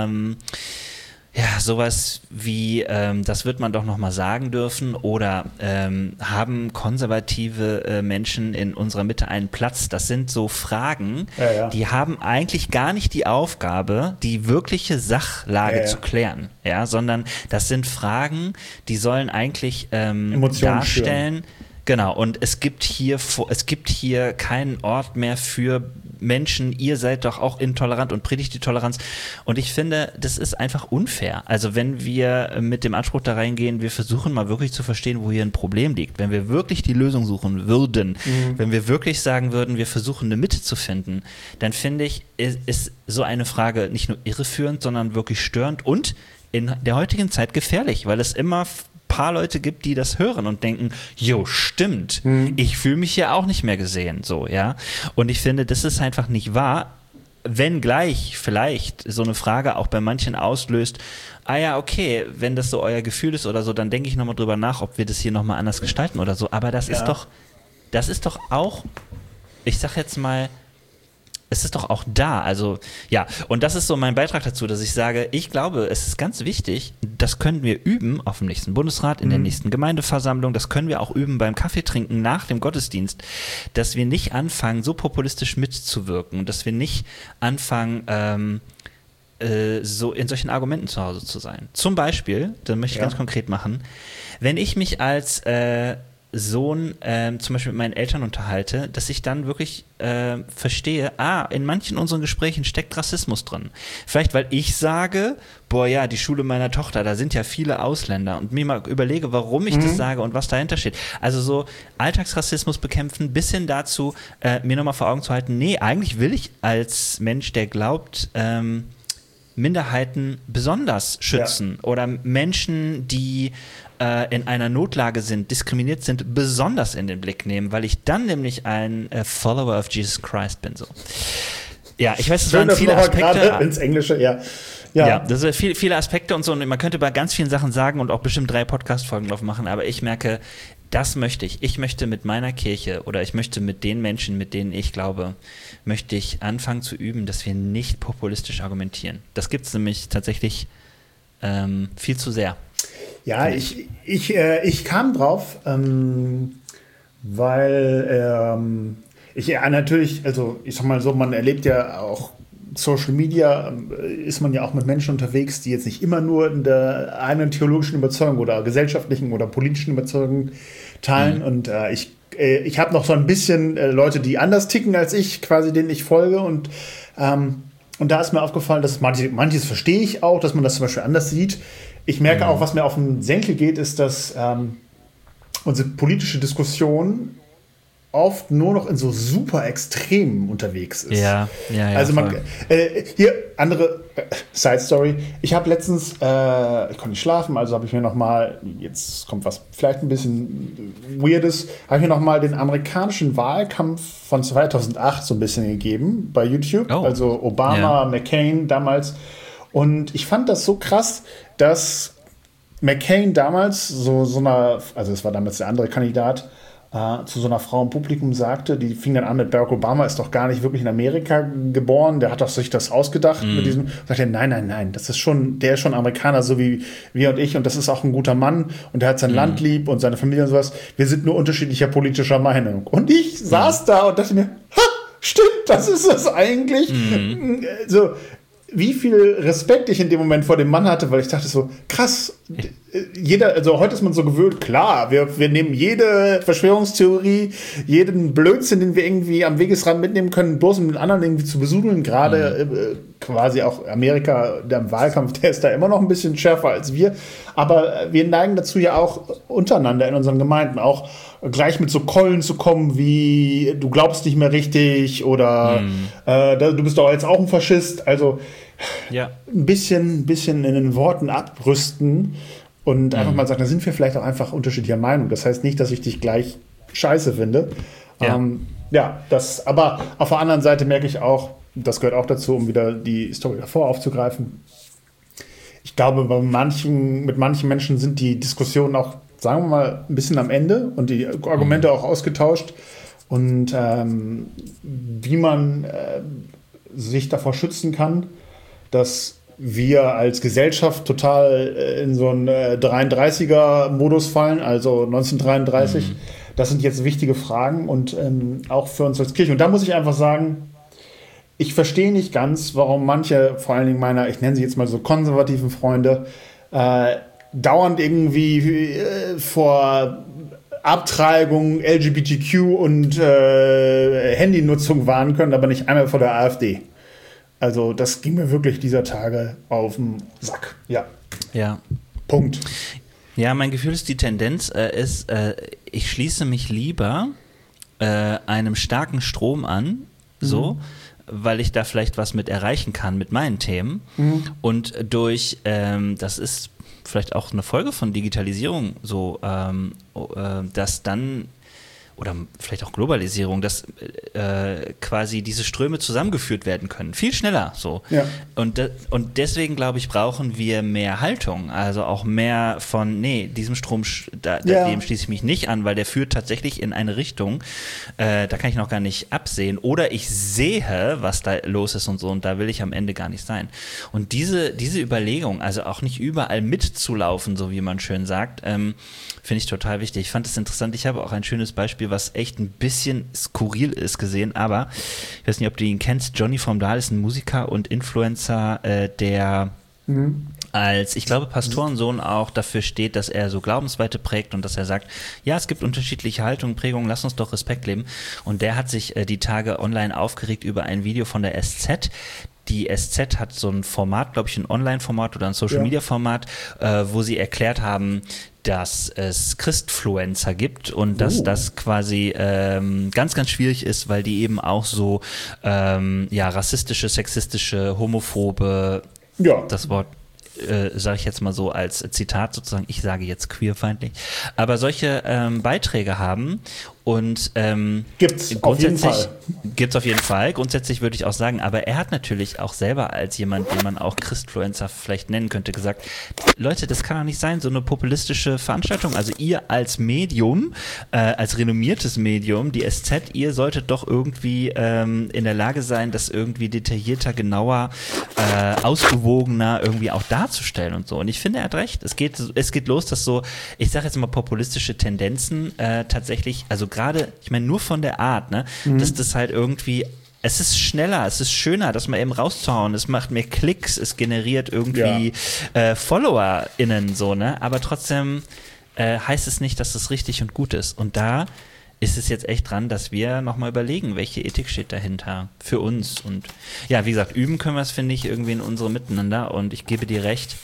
Sowas wie, das wird man doch noch mal sagen dürfen, oder haben konservative Menschen in unserer Mitte einen Platz? Das sind so Fragen, die haben eigentlich gar nicht die Aufgabe, die wirkliche Sachlage zu klären, sondern das sind Fragen, die sollen eigentlich darstellen. Schüren. Genau, und es gibt hier keinen Ort mehr für Menschen, ihr seid doch auch intolerant und predigt die Toleranz. Und ich finde, das ist einfach unfair. Also wenn wir mit dem Anspruch da reingehen, wir versuchen mal wirklich zu verstehen, wo hier ein Problem liegt. Wenn wir wirklich die Lösung suchen würden, wenn wir wirklich sagen würden, wir versuchen eine Mitte zu finden, dann finde ich, ist so eine Frage nicht nur irreführend, sondern wirklich störend und in der heutigen Zeit gefährlich, weil es immer paar Leute gibt, die das hören und denken, jo, stimmt, ich fühle mich ja auch nicht mehr gesehen, so, ja. Und ich finde, das ist einfach nicht wahr, wenngleich vielleicht so eine Frage auch bei manchen auslöst, okay, wenn das so euer Gefühl ist oder so, dann denke ich nochmal drüber nach, ob wir das hier nochmal anders gestalten oder so, aber das ist doch auch, ich sag jetzt mal, es ist doch auch da, also ja, und das ist so mein Beitrag dazu, dass ich sage, ich glaube, es ist ganz wichtig, das können wir üben auf dem nächsten Bundesrat, in der nächsten Gemeindeversammlung, das können wir auch üben beim Kaffeetrinken nach dem Gottesdienst, dass wir nicht anfangen, so populistisch mitzuwirken, dass wir nicht anfangen, so in solchen Argumenten zu Hause zu sein. Zum Beispiel, da möchte ich ganz konkret machen, wenn ich mich als Sohn zum Beispiel mit meinen Eltern unterhalte, dass ich dann wirklich verstehe, in manchen unseren Gesprächen steckt Rassismus drin. Vielleicht, weil ich sage, die Schule meiner Tochter, da sind ja viele Ausländer, und mir mal überlege, warum ich das sage und was dahinter steht. Also so Alltagsrassismus bekämpfen, bis hin dazu, mir nochmal vor Augen zu halten, nee, eigentlich will ich als Mensch, der glaubt, Minderheiten besonders schützen oder Menschen, die in einer Notlage sind, diskriminiert sind, besonders in den Blick nehmen, weil ich dann nämlich ein Follower of Jesus Christ bin. So. Ja, ich weiß, es waren viele Aspekte. Ins Englische, Ja, das sind viele Aspekte und so, und man könnte bei ganz vielen Sachen sagen und auch bestimmt 3 Podcast-Folgen drauf machen, aber ich merke, das möchte ich. Ich möchte mit meiner Kirche oder ich möchte mit den Menschen, mit denen ich glaube, möchte ich anfangen zu üben, dass wir nicht populistisch argumentieren. Das gibt es nämlich tatsächlich viel zu sehr. Ja, ich kam drauf, weil natürlich, also ich sag mal so, man erlebt ja auch Social Media, ist man ja auch mit Menschen unterwegs, die jetzt nicht immer nur in der einen theologischen Überzeugung oder gesellschaftlichen oder politischen Überzeugung teilen. Und ich ich habe noch so ein bisschen Leute, die anders ticken als ich, quasi denen ich folge. Und da ist mir aufgefallen, dass manches verstehe ich auch, dass man das zum Beispiel anders sieht. Ich merke auch, was mir auf den Senkel geht, ist, dass unsere politische Diskussion oft nur noch in so super Extremen unterwegs ist. Ja, also hier andere Side Story. Ich habe letztens, ich konnte nicht schlafen, also habe ich mir nochmal, jetzt kommt was vielleicht ein bisschen Weirdes, habe ich mir nochmal den amerikanischen Wahlkampf von 2008 so ein bisschen gegeben bei YouTube. Also Obama, McCain damals. Und ich fand das so krass, dass McCain damals also es war damals der andere Kandidat, zu so einer Frau im Publikum sagte, die fing dann an mit Barack Obama ist doch gar nicht wirklich in Amerika geboren, der hat doch sich das ausgedacht mit diesem, sagte nein, der ist schon Amerikaner, so wie wir und ich und das ist auch ein guter Mann und der hat sein Land lieb und seine Familie und sowas, wir sind nur unterschiedlicher politischer Meinung. Und ich saß da und dachte mir, stimmt, das ist es eigentlich. So, wie viel Respekt ich in dem Moment vor dem Mann hatte, weil ich dachte so, krass, also heute ist man so gewöhnt, klar, wir nehmen jede Verschwörungstheorie, jeden Blödsinn, den wir irgendwie am Wegesrand mitnehmen können, bloß um den anderen irgendwie zu besudeln, gerade quasi auch Amerika, der Wahlkampf, der ist da immer noch ein bisschen schärfer als wir, aber wir neigen dazu ja auch untereinander in unseren Gemeinden auch gleich mit so Keulen zu kommen wie, du glaubst nicht mehr richtig oder du bist doch jetzt auch ein Faschist, also ein bisschen in den Worten abrüsten und einfach mal sagen, da sind wir vielleicht auch einfach unterschiedlicher Meinung. Das heißt nicht, dass ich dich gleich scheiße finde. Aber auf der anderen Seite merke ich auch, das gehört auch dazu, um wieder die Story davor aufzugreifen. Ich glaube, mit manchen Menschen sind die Diskussionen auch, sagen wir mal, ein bisschen am Ende und die Argumente auch ausgetauscht. Und wie man sich davor schützen kann, dass wir als Gesellschaft total in so einen 33er-Modus fallen, also 1933. Das sind jetzt wichtige Fragen und auch für uns als Kirche. Und da muss ich einfach sagen, ich verstehe nicht ganz, warum manche, vor allen Dingen meiner, ich nenne sie jetzt mal so konservativen Freunde, dauernd irgendwie vor Abtreibung, LGBTQ und Handynutzung warnen können, aber nicht einmal vor der AfD. Also das ging mir wirklich dieser Tage auf den Sack. Ja. Punkt. Ja, mein Gefühl ist, die Tendenz ist, ich schließe mich lieber einem starken Strom an, weil ich da vielleicht was mit erreichen kann mit meinen Themen. Und durch, das ist vielleicht auch eine Folge von Digitalisierung so, dass dann oder vielleicht auch Globalisierung, dass quasi diese Ströme zusammengeführt werden können. Viel schneller so. Ja. Und deswegen, glaube ich, brauchen wir mehr Haltung. Also auch mehr von, diesem Strom, dem schließe ich mich nicht an, weil der führt tatsächlich in eine Richtung, da kann ich noch gar nicht absehen. Oder ich sehe, was da los ist und so, und da will ich am Ende gar nicht sein. Und diese Überlegung, also auch nicht überall mitzulaufen, so wie man schön sagt, finde ich total wichtig. Ich fand es interessant. Ich habe auch ein schönes Beispiel, was echt ein bisschen skurril ist, gesehen, aber ich weiß nicht, ob du ihn kennst. Johnny vom Dahl ist ein Musiker und Influencer, der als, ich glaube, Pastorensohn auch dafür steht, dass er so Glaubensweite prägt und dass er sagt, ja, es gibt unterschiedliche Haltungen, Prägungen, lass uns doch Respekt leben. Und der hat sich die Tage online aufgeregt über ein Video von der SZ. Die SZ hat so ein Format, glaube ich, ein Online-Format oder ein Social-Media-Format, wo sie erklärt haben, dass es Christfluencer gibt und dass das quasi ganz, ganz schwierig ist, weil die eben auch so rassistische, sexistische, homophobe, das Wort sage ich jetzt mal so als Zitat sozusagen, ich sage jetzt queerfeindlich, aber solche Beiträge haben und gibt's auf jeden Fall. Gibt's auf jeden Fall. Grundsätzlich würde ich auch sagen, aber er hat natürlich auch selber als jemand, den man auch Christfluencer vielleicht nennen könnte, gesagt, Leute, das kann doch nicht sein, so eine populistische Veranstaltung. Also ihr als Medium, als renommiertes Medium, die SZ, ihr solltet doch irgendwie in der Lage sein, das irgendwie detaillierter, genauer, ausgewogener irgendwie auch darzustellen und so. Und ich finde, er hat recht. Es geht los, dass so, ich sage jetzt mal populistische Tendenzen tatsächlich, also gerade, ich meine, nur von der Art, ne, dass das halt irgendwie, es ist schneller, es ist schöner, das mal eben rauszuhauen, es macht mehr Klicks, es generiert irgendwie FollowerInnen so, ne, aber trotzdem heißt es nicht, dass das richtig und gut ist. Und da ist es jetzt echt dran, dass wir nochmal überlegen, welche Ethik steht dahinter für uns. Und ja, wie gesagt, üben können wir es, finde ich, irgendwie in unserem Miteinander. Und ich gebe dir recht,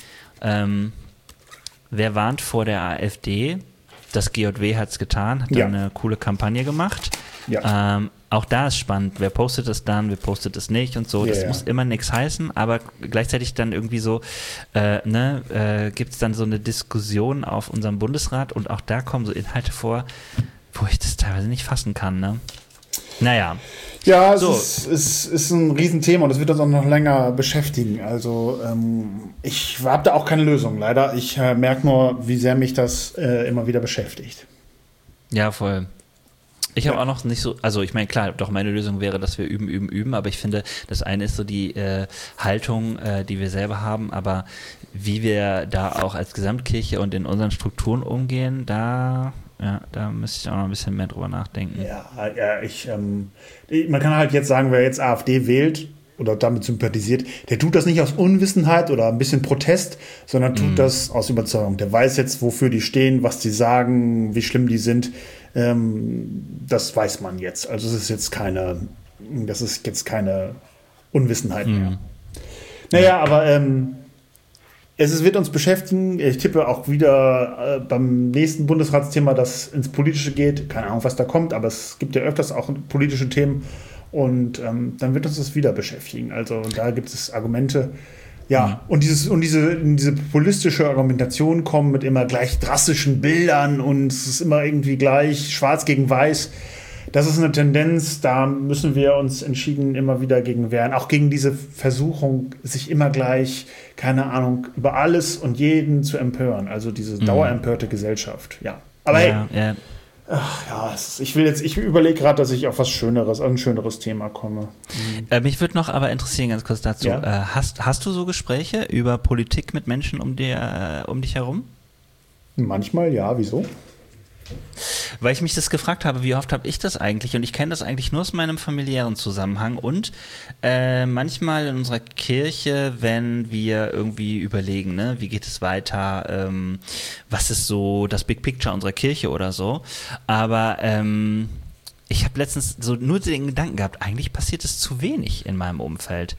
wer warnt vor der AfD? Das GJW hat es getan, hat eine coole Kampagne gemacht. Ja. Auch da ist spannend, wer postet es dann, wer postet es nicht und so. Das muss immer nichts heißen, aber gleichzeitig dann irgendwie so, gibt es dann so eine Diskussion auf unserem Bundesrat und auch da kommen so Inhalte vor, wo ich das teilweise nicht fassen kann, ne? Naja. Ja, es ist ein Riesenthema und es wird uns auch noch länger beschäftigen. Also ich habe da auch keine Lösung, leider. Ich merke nur, wie sehr mich das immer wieder beschäftigt. Ja, voll. Ich habe auch noch nicht so, also ich meine, klar, doch meine Lösung wäre, dass wir üben, aber ich finde, das eine ist so die Haltung, die wir selber haben, aber wie wir da auch als Gesamtkirche und in unseren Strukturen umgehen, da müsste ich auch noch ein bisschen mehr drüber nachdenken. Man kann halt jetzt sagen, wer jetzt AfD wählt oder damit sympathisiert, der tut das nicht aus Unwissenheit oder ein bisschen Protest, sondern tut das aus Überzeugung. Der weiß jetzt, wofür die stehen, was die sagen, wie schlimm die sind. Das weiß man jetzt. Also das ist jetzt keine Unwissenheit mehr. Naja, aber es wird uns beschäftigen. Ich tippe auch wieder beim nächsten Bundesratsthema, das ins Politische geht. Keine Ahnung, was da kommt, aber es gibt ja öfters auch politische Themen. Und dann wird uns das wieder beschäftigen. Also da gibt es Argumente. Ja, und diese populistische Argumentation kommen mit immer gleich drastischen Bildern und es ist immer irgendwie gleich schwarz gegen weiß. Das ist eine Tendenz, da müssen wir uns entschieden immer wieder gegen wehren. Auch gegen diese Versuchung, sich immer gleich, keine Ahnung, über alles und jeden zu empören. Also diese dauerempörte Gesellschaft. Ja, aber hey. Ich überlege gerade, dass ich auf ein schöneres Thema komme. Mich würde noch aber interessieren, ganz kurz dazu, hast du so Gespräche über Politik mit Menschen um dich herum? Manchmal, ja, wieso? Weil ich mich das gefragt habe, wie oft habe ich das eigentlich? Und ich kenne das eigentlich nur aus meinem familiären Zusammenhang und manchmal in unserer Kirche, wenn wir irgendwie überlegen, ne, wie geht es weiter, was ist so das Big Picture unserer Kirche oder so. Aber ich habe letztens so nur den Gedanken gehabt, eigentlich passiert es zu wenig in meinem Umfeld.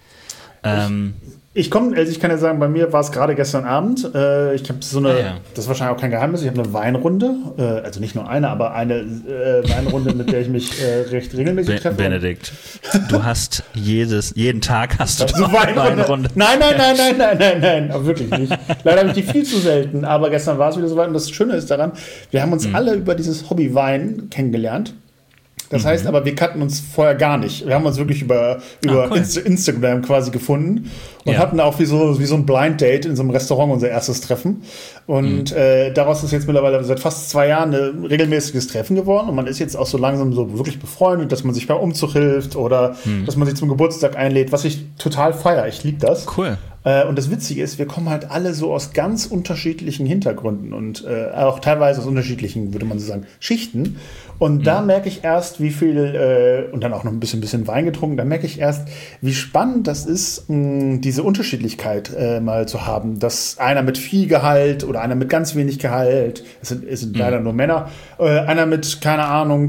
Ich kann ja sagen, bei mir war es gerade gestern Abend. Ich habe das ist wahrscheinlich auch kein Geheimnis, ich habe eine Weinrunde, also nicht nur eine, aber eine Weinrunde, mit der ich mich recht regelmäßig treffe. Benedikt, du hast jeden Tag hast du eine Weinrunde. Nein, aber wirklich nicht. Leider habe ich die viel zu selten, aber gestern war es wieder so weit und das Schöne ist daran, wir haben uns alle über dieses Hobby Wein kennengelernt. Das heißt aber, wir kannten uns vorher gar nicht. Wir haben uns wirklich über cool. Instagram quasi gefunden und hatten auch wie so ein Blind Date in so einem Restaurant unser erstes Treffen. Und daraus ist jetzt mittlerweile seit fast 2 Jahren ein regelmäßiges Treffen geworden. Und man ist jetzt auch so langsam so wirklich befreundet, dass man sich beim Umzug hilft oder dass man sich zum Geburtstag einlädt, was ich total feiere. Ich liebe das. Cool. Und das Witzige ist, wir kommen halt alle so aus ganz unterschiedlichen Hintergründen und auch teilweise aus unterschiedlichen, würde man so sagen, Schichten. Und da merke ich erst, wie viel, und dann auch noch ein bisschen Wein getrunken, da merke ich erst, wie spannend das ist, diese Unterschiedlichkeit mal zu haben. Dass einer mit viel Gehalt oder einer mit ganz wenig Gehalt, es sind leider nur Männer, einer mit, keine Ahnung,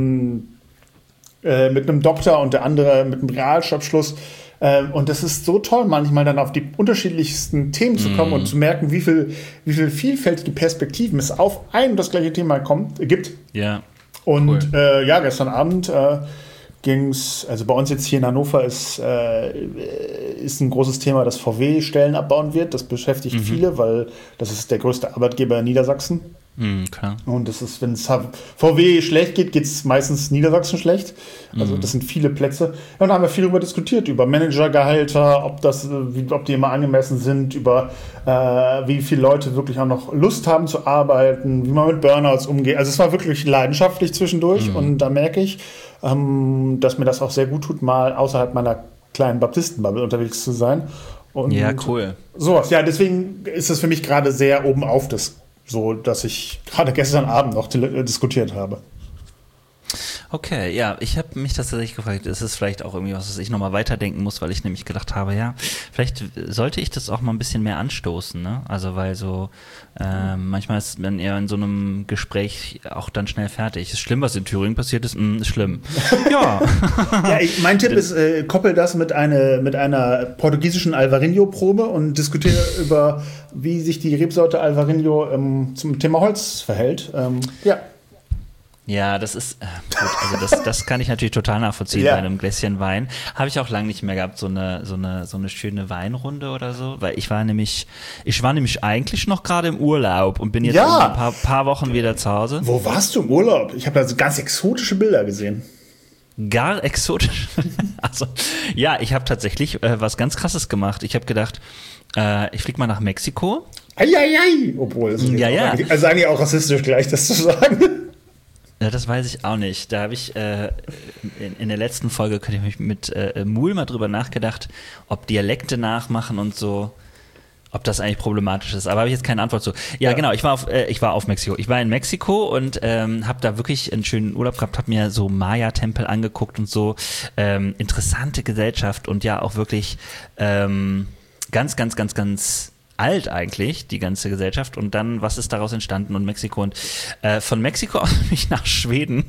mit einem Doktor und der andere mit einem Realschulabschluss. Und das ist so toll, manchmal dann auf die unterschiedlichsten Themen zu kommen und zu merken, wie viel vielfältige Perspektiven es auf ein und das gleiche Thema gibt. Ja. Und cool. Gestern Abend ging es, also bei uns jetzt hier in Hannover ist ein großes Thema, dass VW Stellen abbauen wird. Das beschäftigt viele, weil das ist der größte Arbeitgeber in Niedersachsen. Klar. Und das ist, wenn es VW schlecht geht, geht es meistens Niedersachsen schlecht. Also das sind viele Plätze. Ja, und da haben wir viel darüber diskutiert, über Managergehälter, ob die immer angemessen sind, über wie viele Leute wirklich auch noch Lust haben zu arbeiten, wie man mit Burnouts umgeht. Also es war wirklich leidenschaftlich zwischendurch und da merke ich, dass mir das auch sehr gut tut, mal außerhalb meiner kleinen Baptistenbubble unterwegs zu sein. Und ja, cool. Sowas. Ja, deswegen ist es für mich gerade sehr oben auf das, so dass ich gerade gestern Abend noch diskutiert habe. Okay, ja, ich habe mich das tatsächlich gefragt, ist es vielleicht auch irgendwie was ich nochmal weiterdenken muss, weil ich nämlich gedacht habe, ja, vielleicht sollte ich das auch mal ein bisschen mehr anstoßen, ne? Also weil so manchmal ist man eher in so einem Gespräch auch dann schnell fertig. Ist schlimm, was in Thüringen passiert ist? Ist schlimm. Ja. Ja, mein Tipp ist, koppel das mit einer portugiesischen Alvarinho-Probe und diskutiere über, wie sich die Rebsorte Alvarinho zum Thema Holz verhält. Ja. Ja, das ist gut, also das kann ich natürlich total nachvollziehen bei einem Gläschen Wein. Habe ich auch lange nicht mehr gehabt, so eine schöne Weinrunde oder so, weil ich war nämlich eigentlich noch gerade im Urlaub und bin jetzt ein paar Wochen wieder zu Hause. Wo warst du im Urlaub? Ich habe da so ganz exotische Bilder gesehen. Gar exotisch. Also, ja, ich habe tatsächlich was ganz Krasses gemacht. Ich habe gedacht, ich fliege mal nach Mexiko. Eieiei! Obwohl, das ist also eigentlich auch rassistisch gleich, das zu sagen. Ja, das weiß ich auch nicht. Da habe ich in der letzten Folge könnte ich mich mit Mul mal drüber nachgedacht, ob Dialekte nachmachen und so, ob das eigentlich problematisch ist. Aber habe ich jetzt keine Antwort zu. Ja, genau, ich war auf Mexiko. Ich war in Mexiko und habe da wirklich einen schönen Urlaub gehabt, habe mir so Maya-Tempel angeguckt und so. Interessante Gesellschaft und ja auch wirklich ganz, ganz, ganz, ganz alt eigentlich, die ganze Gesellschaft. Und dann, was ist daraus entstanden? Und Mexiko. Und von Mexiko aus bin ich nach Schweden.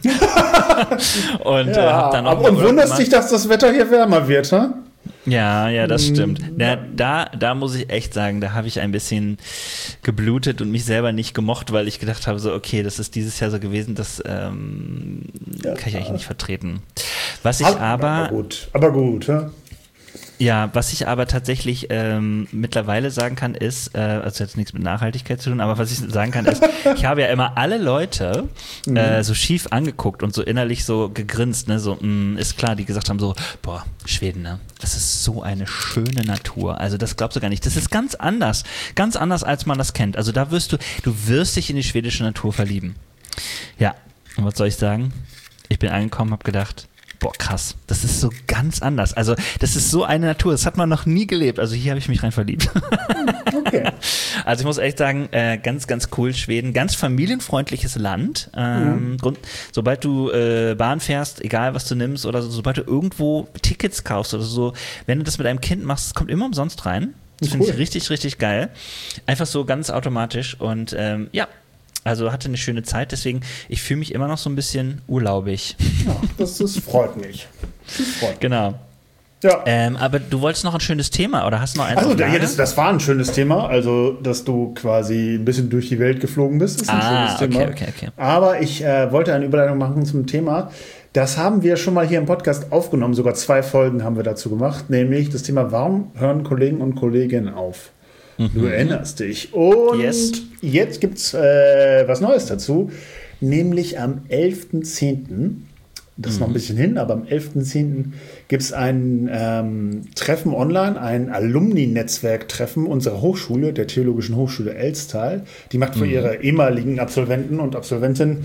Und hab dann auch und wunderst dich, dass das Wetter hier wärmer wird, ne? Ja, das stimmt. Da muss ich echt sagen, da habe ich ein bisschen geblutet und mich selber nicht gemocht, weil ich gedacht habe, so, okay, das ist dieses Jahr so gewesen, das kann ich eigentlich nicht vertreten. Aber gut, ja. Ja, was ich aber tatsächlich mittlerweile sagen kann, ist, also jetzt nichts mit Nachhaltigkeit zu tun, aber was ich sagen kann, ist, ich habe ja immer alle Leute so schief angeguckt und so innerlich so gegrinst, ne, so, ist klar, die gesagt haben so, boah, Schweden, ne, das ist so eine schöne Natur, also das glaubst du gar nicht, das ist ganz anders, als man das kennt, also da du wirst dich in die schwedische Natur verlieben. Ja, und was soll ich sagen? Ich bin angekommen, habe gedacht, boah, krass, das ist so ganz anders. Also, das ist so eine Natur, das hat man noch nie gelebt. Also, hier habe ich mich rein verliebt. Okay. Also, ich muss echt sagen, ganz, ganz cool, Schweden. Ganz familienfreundliches Land. Sobald du Bahn fährst, egal was du nimmst oder so, sobald du irgendwo Tickets kaufst oder so, wenn du das mit einem Kind machst, es kommt immer umsonst rein. Das finde ich richtig, richtig geil. Einfach so ganz automatisch und ja. Also hatte eine schöne Zeit, deswegen, ich fühle mich immer noch so ein bisschen urlaubig. Ja, das freut mich. Genau. Ja. Aber du wolltest noch ein schönes Thema oder hast noch eins? Also das war ein schönes Thema, also dass du quasi ein bisschen durch die Welt geflogen bist, ist ein schönes Thema. Okay. Aber ich wollte eine Überleitung machen zum Thema. Das haben wir schon mal hier im Podcast aufgenommen, sogar 2 Folgen haben wir dazu gemacht, nämlich das Thema, warum hören Kollegen und Kolleginnen auf? Du erinnerst dich. Und jetzt gibt es was Neues dazu, nämlich am 11.10., das ist noch ein bisschen hin, aber am 11.10. gibt es ein Treffen online, ein Alumni-Netzwerk-Treffen unserer Hochschule, der Theologischen Hochschule Elztal. Die macht für ihre ehemaligen Absolventen und Absolventinnen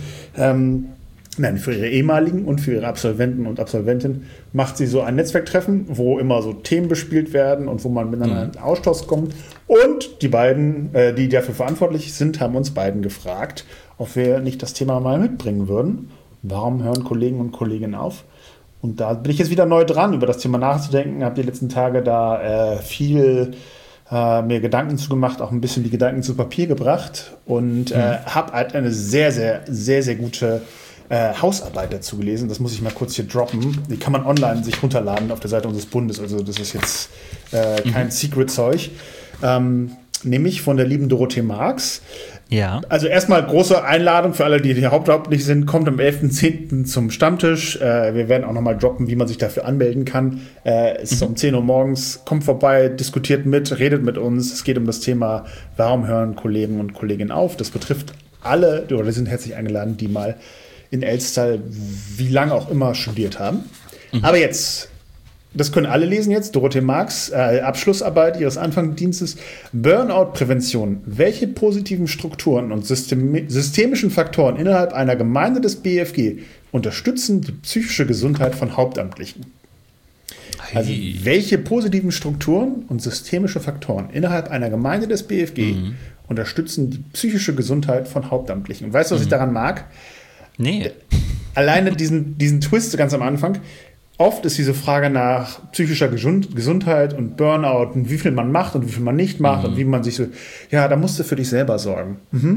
für ihre ehemaligen und für ihre Absolventen und Absolventinnen macht sie so ein Netzwerktreffen, wo immer so Themen bespielt werden und wo man miteinander in Austausch kommt. Und die beiden, die dafür verantwortlich sind, haben uns beiden gefragt, ob wir nicht das Thema mal mitbringen würden. Warum hören Kollegen und Kolleginnen auf? Und da bin ich jetzt wieder neu dran, über das Thema nachzudenken. Habe die letzten Tage da viel mir Gedanken zu gemacht, auch ein bisschen die Gedanken zu Papier gebracht und habe halt eine sehr, sehr, sehr, sehr gute Hausarbeit dazu gelesen. Das muss ich mal kurz hier droppen. Die kann man online sich runterladen auf der Seite unseres Bundes. Also das ist jetzt kein Secret-Zeug. Nämlich von der lieben Dorothee Marx. Ja. Also erstmal große Einladung für alle, die hier hauptsächlich sind. Kommt am 11.10. zum Stammtisch. Wir werden auch nochmal droppen, wie man sich dafür anmelden kann. Es ist um 10 Uhr morgens. Kommt vorbei, diskutiert mit, redet mit uns. Es geht um das Thema, warum hören Kollegen und Kolleginnen auf. Das betrifft alle, oder die sind herzlich eingeladen, die mal in Elztal, wie lange auch immer, studiert haben. Aber jetzt, das können alle lesen jetzt, Dorothee Marx, Abschlussarbeit ihres Anfangsdienstes, Burnout-Prävention. Welche positiven Strukturen und systemischen Faktoren innerhalb einer Gemeinde des BFG unterstützen die psychische Gesundheit von Hauptamtlichen? Also welche positiven Strukturen und systemische Faktoren innerhalb einer Gemeinde des BFG unterstützen die psychische Gesundheit von Hauptamtlichen? Und weißt du, was ich daran mag? Nee. alleine diesen Twist ganz am Anfang. Oft ist diese Frage nach psychischer Gesundheit und Burnout und wie viel man macht und wie viel man nicht macht und wie man sich so, ja, da musst du für dich selber sorgen.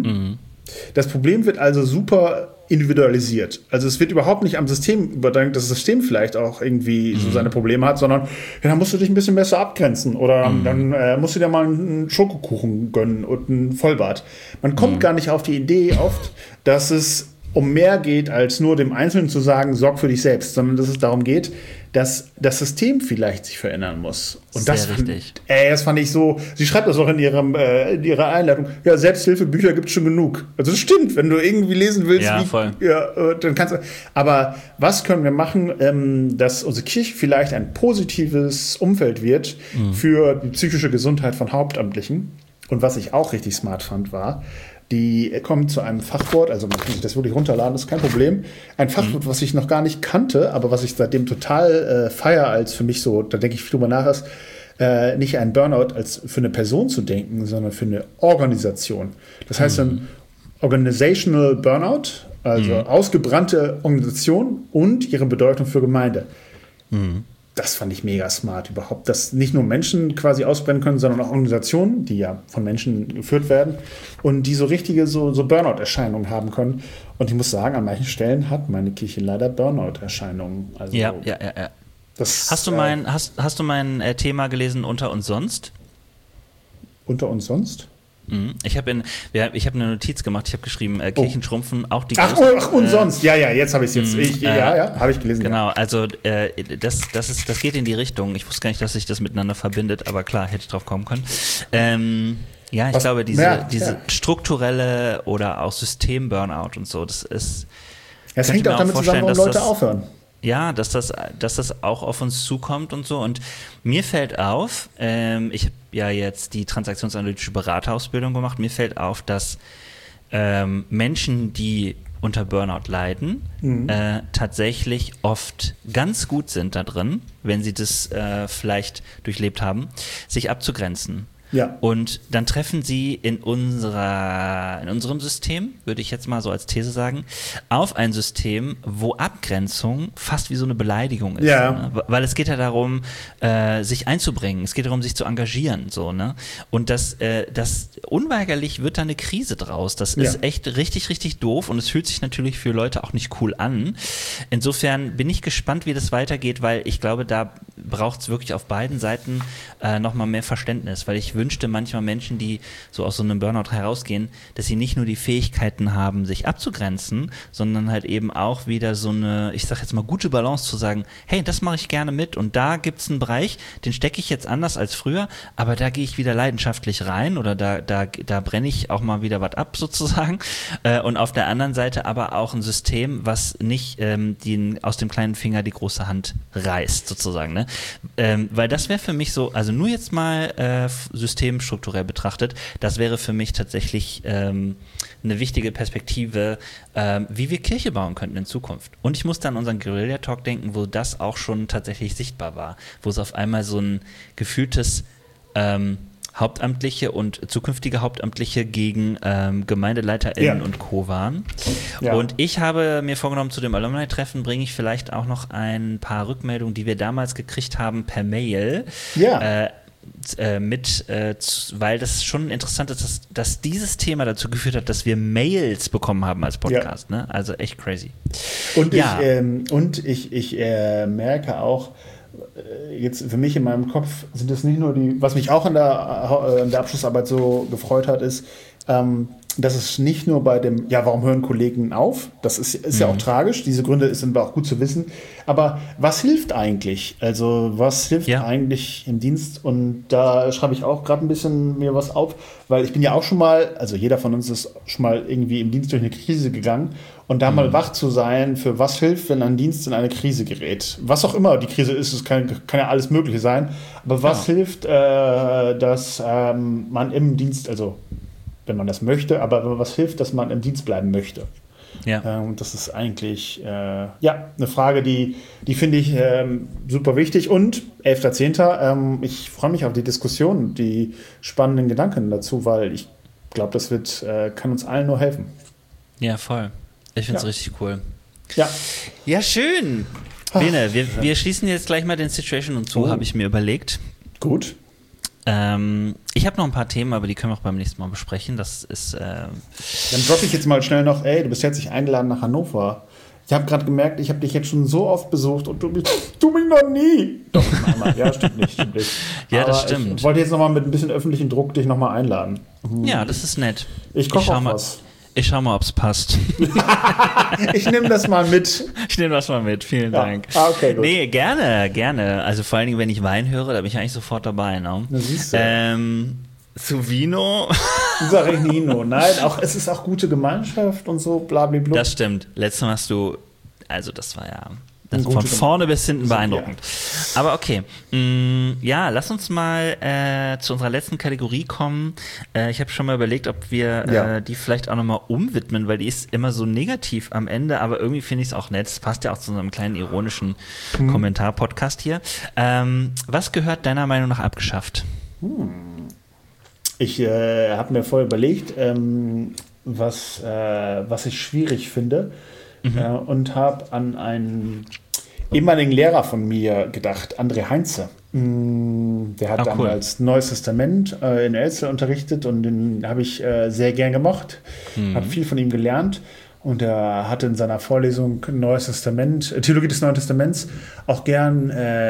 Das Problem wird also super individualisiert. Also es wird überhaupt nicht am System überdenkt, dass das System vielleicht auch irgendwie so seine Probleme hat, sondern ja, dann musst du dich ein bisschen besser abgrenzen oder dann musst du dir mal einen Schokokuchen gönnen und ein Vollbad. Man kommt gar nicht auf die Idee oft, dass es um mehr geht, als nur dem Einzelnen zu sagen, sorg für dich selbst, sondern dass es darum geht, dass das System vielleicht sich verändern muss. Und das fand ich so, sie schreibt das auch in ihrer Einleitung, ja, Selbsthilfebücher gibt es schon genug. Also das stimmt, wenn du irgendwie lesen willst, dann kannst du, aber was können wir machen, dass unsere Kirche vielleicht ein positives Umfeld wird für die psychische Gesundheit von Hauptamtlichen? Und was ich auch richtig smart fand, war, die kommen zu einem Fachwort, also man kann sich das wirklich runterladen, das ist kein Problem. Ein Fachwort, was ich noch gar nicht kannte, aber was ich seitdem total feiere, als für mich so, da denke ich viel drüber nach, ist, nicht ein Burnout als für eine Person zu denken, sondern für eine Organisation. Das heißt dann Organizational Burnout, also ausgebrannte Organisation und ihre Bedeutung für Gemeinde. Das fand ich mega smart überhaupt, dass nicht nur Menschen quasi ausbrennen können, sondern auch Organisationen, die ja von Menschen geführt werden und die so richtige so Burnout-Erscheinungen haben können. Und ich muss sagen, an manchen Stellen hat meine Kirche leider Burnout-Erscheinungen. Also ja. Das, hast du mein Thema gelesen, Unter uns sonst? Unter uns sonst? Ich habe eine Notiz gemacht, ich habe geschrieben, Kirchen schrumpfen, auch die Ach, und sonst, jetzt habe ich es jetzt. Habe ich gelesen. Genau, also das geht in die Richtung, ich wusste gar nicht, dass sich das miteinander verbindet, aber klar, hätte ich drauf kommen können. Ich glaube, diese strukturelle oder auch System-Burnout und so, das ist... Es hängt auch damit zusammen, warum Leute aufhören. Ja, dass das auch auf uns zukommt und so. Und mir fällt auf, ich habe ja jetzt die transaktionsanalytische Beraterausbildung gemacht, mir fällt auf, dass Menschen, die unter Burnout leiden, tatsächlich oft ganz gut sind da drin, wenn sie das vielleicht durchlebt haben, sich abzugrenzen. Ja. Und dann treffen sie in unserem System, würde ich jetzt mal so als These sagen, auf ein System, wo Abgrenzung fast wie so eine Beleidigung ist. Ja. Ne? Weil es geht ja darum, sich einzubringen, es geht darum, sich zu engagieren. So, ne? Und das unweigerlich wird da eine Krise draus. Das ist echt richtig, richtig doof und es fühlt sich natürlich für Leute auch nicht cool an. Insofern bin ich gespannt, wie das weitergeht, weil ich glaube, da braucht es wirklich auf beiden Seiten nochmal mehr Verständnis, weil ich wünschte manchmal Menschen, die so aus so einem Burnout herausgehen, dass sie nicht nur die Fähigkeiten haben, sich abzugrenzen, sondern halt eben auch wieder so eine, ich sag jetzt mal, gute Balance zu sagen, hey, das mache ich gerne mit und da gibt's einen Bereich, den stecke ich jetzt anders als früher, aber da gehe ich wieder leidenschaftlich rein oder da brenne ich auch mal wieder was ab sozusagen und auf der anderen Seite aber auch ein System, was nicht aus dem kleinen Finger die große Hand reißt sozusagen, ne? Weil das wäre für mich so, also nur jetzt mal systemstrukturell betrachtet, das wäre für mich tatsächlich eine wichtige Perspektive, wie wir Kirche bauen könnten in Zukunft. Und ich muss dann an unseren Guerilla-Talk denken, wo das auch schon tatsächlich sichtbar war, wo es auf einmal so ein gefühltes Hauptamtliche und zukünftige Hauptamtliche gegen GemeindeleiterInnen und Co. waren. Ja. Und ich habe mir vorgenommen, zu dem Alumni-Treffen bringe ich vielleicht auch noch ein paar Rückmeldungen, die wir damals gekriegt haben per Mail. Ja. Weil das schon interessant ist, dass dieses Thema dazu geführt hat, dass wir Mails bekommen haben als Podcast. Ne? Also echt crazy. Und ich merke auch, jetzt für mich in meinem Kopf sind es nicht nur was mich auch in der Abschlussarbeit so gefreut hat, ist, dass es nicht nur bei dem, warum hören Kollegen auf? Das ist ja auch tragisch, diese Gründe sind auch gut zu wissen. Aber was hilft eigentlich? Also was hilft eigentlich im Dienst? Und da schreibe ich auch gerade ein bisschen mir was auf, weil ich bin ja auch schon mal, also jeder von uns ist schon mal irgendwie im Dienst durch eine Krise gegangen. Und da mal wach zu sein, für was hilft, wenn ein Dienst in eine Krise gerät. Was auch immer die Krise ist, es kann ja alles Mögliche sein. Aber was hilft, dass man im Dienst, also wenn man das möchte, aber was hilft, dass man im Dienst bleiben möchte? Ja. Und das ist eigentlich eine Frage, die finde ich super wichtig. Und 11.10. Ich freue mich auf die Diskussion, die spannenden Gedanken dazu, weil ich glaube, das kann uns allen nur helfen. Ja, voll. Ich finde es richtig cool. Ja. Ja, schön. Bene, wir schließen jetzt gleich mal den Situation und so, habe ich mir überlegt. Gut. Ich habe noch ein paar Themen, aber die können wir auch beim nächsten Mal besprechen. Das ist. Dann droppe ich jetzt mal schnell noch, du bist herzlich eingeladen nach Hannover. Ich habe gerade gemerkt, ich habe dich jetzt schon so oft besucht und du mich noch nie. Doch, einmal. Ja, stimmt nicht. Ja, aber das stimmt. Ich wollte jetzt nochmal mit ein bisschen öffentlichem Druck dich nochmal einladen. Ja, das ist nett. Ich koche auch was. Ich schau mal, ob es passt. Ich nehme das mal mit. Vielen Dank. Okay, gut. Nee, gerne. Also vor allen Dingen, wenn ich Wein höre, da bin ich eigentlich sofort dabei. Ne? Na, siehst du. Zu Vino. Sag ich Nino. Nein, es ist auch gute Gemeinschaft und so, blablabla. Das stimmt. Letztes Mal hast du, also das war ja von vorne bis hinten beeindruckend. Ja. Aber okay, ja, lass uns mal zu unserer letzten Kategorie kommen. Ich habe schon mal überlegt, ob wir die vielleicht auch nochmal umwidmen, weil die ist immer so negativ am Ende, aber irgendwie finde ich es auch nett. Es passt ja auch zu unserem kleinen ironischen Kommentar-Podcast hier. Was gehört deiner Meinung nach abgeschafft? Ich habe mir vorher überlegt, was ich schwierig finde und habe an einen ehemaligen Lehrer von mir gedacht, André Heinze. Der hat damals Neues Testament in Elzel unterrichtet und den habe ich sehr gern gemocht, habe viel von ihm gelernt. Und er hatte in seiner Vorlesung Neues Testament, Theologie des Neuen Testaments, auch gern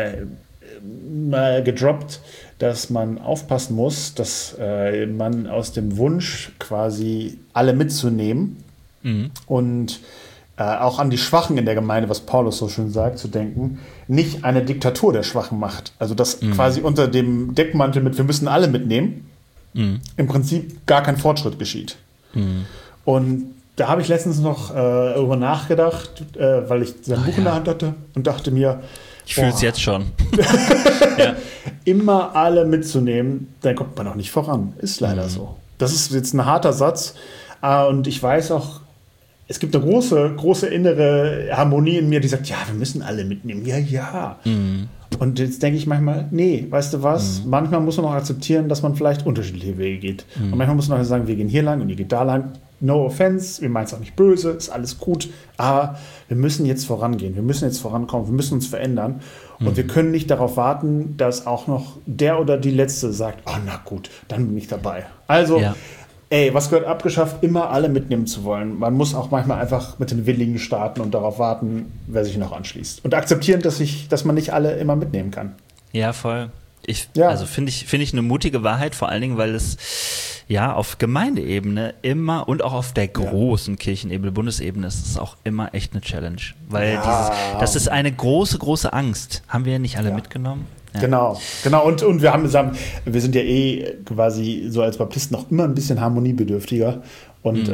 mal gedroppt, dass man aufpassen muss, dass man aus dem Wunsch, quasi alle mitzunehmen und auch an die Schwachen in der Gemeinde, was Paulus so schön sagt, zu denken, nicht eine Diktatur der Schwachen macht. Also dass quasi unter dem Deckmantel mit wir müssen alle mitnehmen, im Prinzip gar kein Fortschritt geschieht. Und da habe ich letztens noch darüber nachgedacht, weil ich sein Buch in der Hand hatte und dachte mir, ich fühle es jetzt schon. Ja. Immer alle mitzunehmen, dann kommt man auch nicht voran. Ist leider so. Das ist jetzt ein harter Satz. Und ich weiß auch, es gibt eine große innere Harmonie in mir, die sagt, ja, wir müssen alle mitnehmen. Ja. Und jetzt denke ich manchmal, nee, weißt du was? Manchmal muss man auch akzeptieren, dass man vielleicht unterschiedliche Wege geht. Und manchmal muss man auch sagen, wir gehen hier lang und ihr geht da lang. No offense, wir meinen es auch nicht böse, ist alles gut, aber wir müssen jetzt vorangehen, wir müssen jetzt vorankommen, wir müssen uns verändern und wir können nicht darauf warten, dass auch noch der oder die Letzte sagt, oh na gut, dann bin ich dabei. Also, was gehört abgeschafft? Immer alle mitnehmen zu wollen. Man muss auch manchmal einfach mit den Willigen starten und darauf warten, wer sich noch anschließt. Und akzeptieren, dass man nicht alle immer mitnehmen kann. Ja, voll. Also finde ich eine mutige Wahrheit, vor allen Dingen, weil es ja auf Gemeindeebene immer und auch auf der großen Kirchenebene, Bundesebene ist es auch immer echt eine Challenge. Weil das ist eine große Angst. Haben wir ja nicht alle mitgenommen? Ja. Genau. Und wir sind ja quasi so als Baptisten noch immer ein bisschen harmoniebedürftiger. Und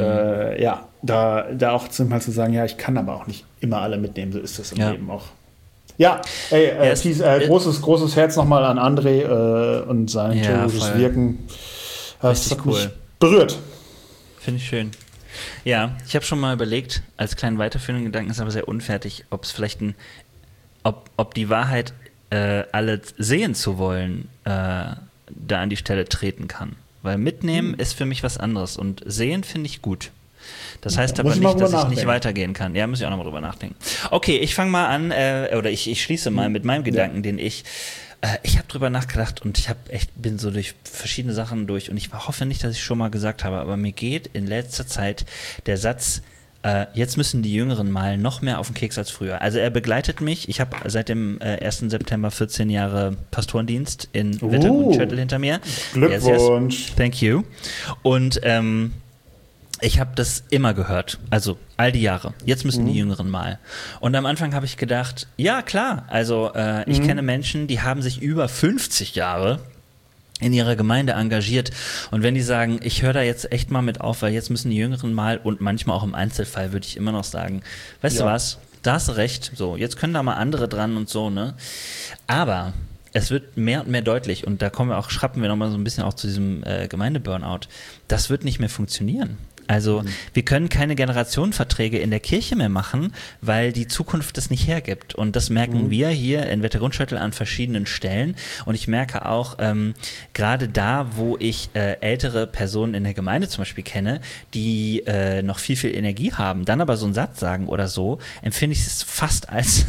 da auch mal zu sagen, ich kann aber auch nicht immer alle mitnehmen, so ist das im Leben auch. Ja, großes Herz nochmal an André und sein theologisches Wirken. Das hat mich berührt. Finde ich schön. Ja, ich habe schon mal überlegt, als kleinen weiterführenden Gedanken, ist aber sehr unfertig, ob es vielleicht ob die Wahrheit, alle sehen zu wollen, da an die Stelle treten kann. Weil mitnehmen ist für mich was anderes und sehen finde ich gut. Das heißt aber nicht, dass ich nicht weitergehen kann. Ja, muss ich auch nochmal drüber nachdenken. Okay, ich fange mal an, oder ich schließe mal mit meinem Gedanken, den ich habe drüber nachgedacht und bin so durch verschiedene Sachen durch und ich hoffe nicht, dass ich schon mal gesagt habe, aber mir geht in letzter Zeit der Satz, jetzt müssen die Jüngeren mal noch mehr auf den Keks als früher. Also er begleitet mich. Ich habe seit dem 1. September 14 Jahre Pastorendienst in Wettergutschöttel hinter mir. Glückwunsch. Yes. Thank you. Und ich habe das immer gehört, also all die Jahre. Jetzt müssen die Jüngeren mal. Und am Anfang habe ich gedacht, ja klar, also ich kenne Menschen, die haben sich über 50 Jahre in ihrer Gemeinde engagiert. Und wenn die sagen, ich höre da jetzt echt mal mit auf, weil jetzt müssen die Jüngeren mal und manchmal auch im Einzelfall würde ich immer noch sagen, weißt du was, da hast du recht, so, jetzt können da mal andere dran und so, ne? Aber es wird mehr und mehr deutlich und da schrappen wir nochmal so ein bisschen auch zu diesem Gemeindeburnout. Das wird nicht mehr funktionieren. Also wir können keine Generationenverträge in der Kirche mehr machen, weil die Zukunft das nicht hergibt. Und das merken wir hier in Wettergrundschüttel an verschiedenen Stellen. Und ich merke auch, gerade da, wo ich ältere Personen in der Gemeinde zum Beispiel kenne, die noch viel, viel Energie haben, dann aber so einen Satz sagen oder so, empfinde ich es fast als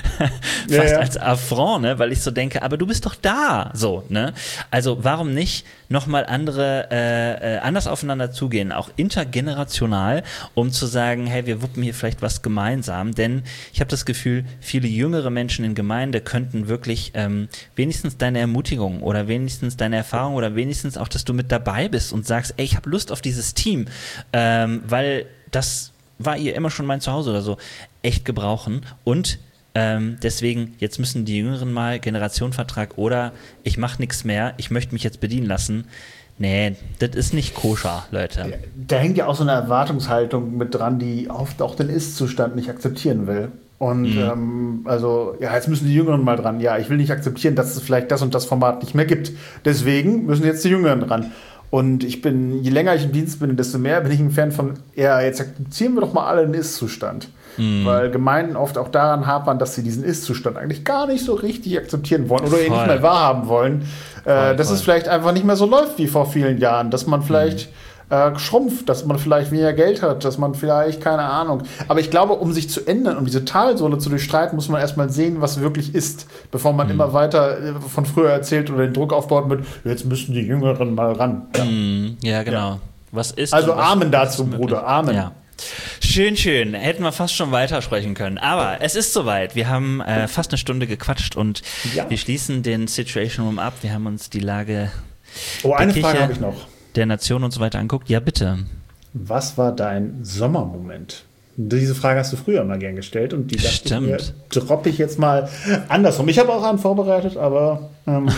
als Affront, ne? Weil ich so denke, aber du bist doch da, so, ne? Also warum nicht nochmal anders aufeinander zugehen, auch intergenerational, um zu sagen, hey, wir wuppen hier vielleicht was gemeinsam, denn ich habe das Gefühl, viele jüngere Menschen in Gemeinde könnten wirklich wenigstens deine Ermutigung oder wenigstens deine Erfahrung oder wenigstens auch, dass du mit dabei bist und sagst, ey, ich habe Lust auf dieses Team, weil das war ihr immer schon mein Zuhause oder so, echt gebrauchen. Und deswegen, jetzt müssen die Jüngeren mal Generationenvertrag oder ich mache nichts mehr, ich möchte mich jetzt bedienen lassen. Nee, das ist nicht koscher, Leute. Da hängt ja auch so eine Erwartungshaltung mit dran, die oft auch den Ist-Zustand nicht akzeptieren will. Und jetzt müssen die Jüngeren mal dran. Ja, ich will nicht akzeptieren, dass es vielleicht das und das Format nicht mehr gibt. Deswegen müssen jetzt die Jüngeren dran. Und je länger ich im Dienst bin, desto mehr bin ich ein Fan von, jetzt akzeptieren wir doch mal alle den Ist-Zustand. Weil Gemeinden oft auch daran hapern, dass sie diesen Ist-Zustand eigentlich gar nicht so richtig akzeptieren wollen oder ihn nicht mehr wahrhaben wollen. Dass es vielleicht einfach nicht mehr so läuft wie vor vielen Jahren, dass man vielleicht schrumpft, dass man vielleicht weniger Geld hat, dass man vielleicht, keine Ahnung. Aber ich glaube, um sich zu ändern, um diese Talsohle zu durchstreiten, muss man erstmal sehen, was wirklich ist, bevor man immer weiter von früher erzählt oder den Druck aufbaut mit, jetzt müssen die Jüngeren mal ran. Ja, genau. Ja. Was ist? Also Amen dazu, Bruder, Amen. Ja. Schön. Hätten wir fast schon weitersprechen können. Aber es ist soweit. Wir haben fast eine Stunde gequatscht und wir schließen den Situation Room ab. Wir haben uns die Lage eine Frage habe ich noch. Der Nation und so weiter anguckt. Ja, bitte. Was war dein Sommermoment? Diese Frage hast du früher mal gern gestellt und die droppe ich jetzt mal andersrum. Ich habe auch einen vorbereitet, aber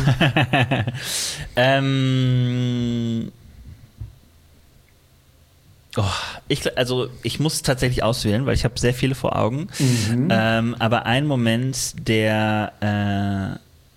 ich muss tatsächlich auswählen, weil ich habe sehr viele vor Augen. Aber ein Moment, der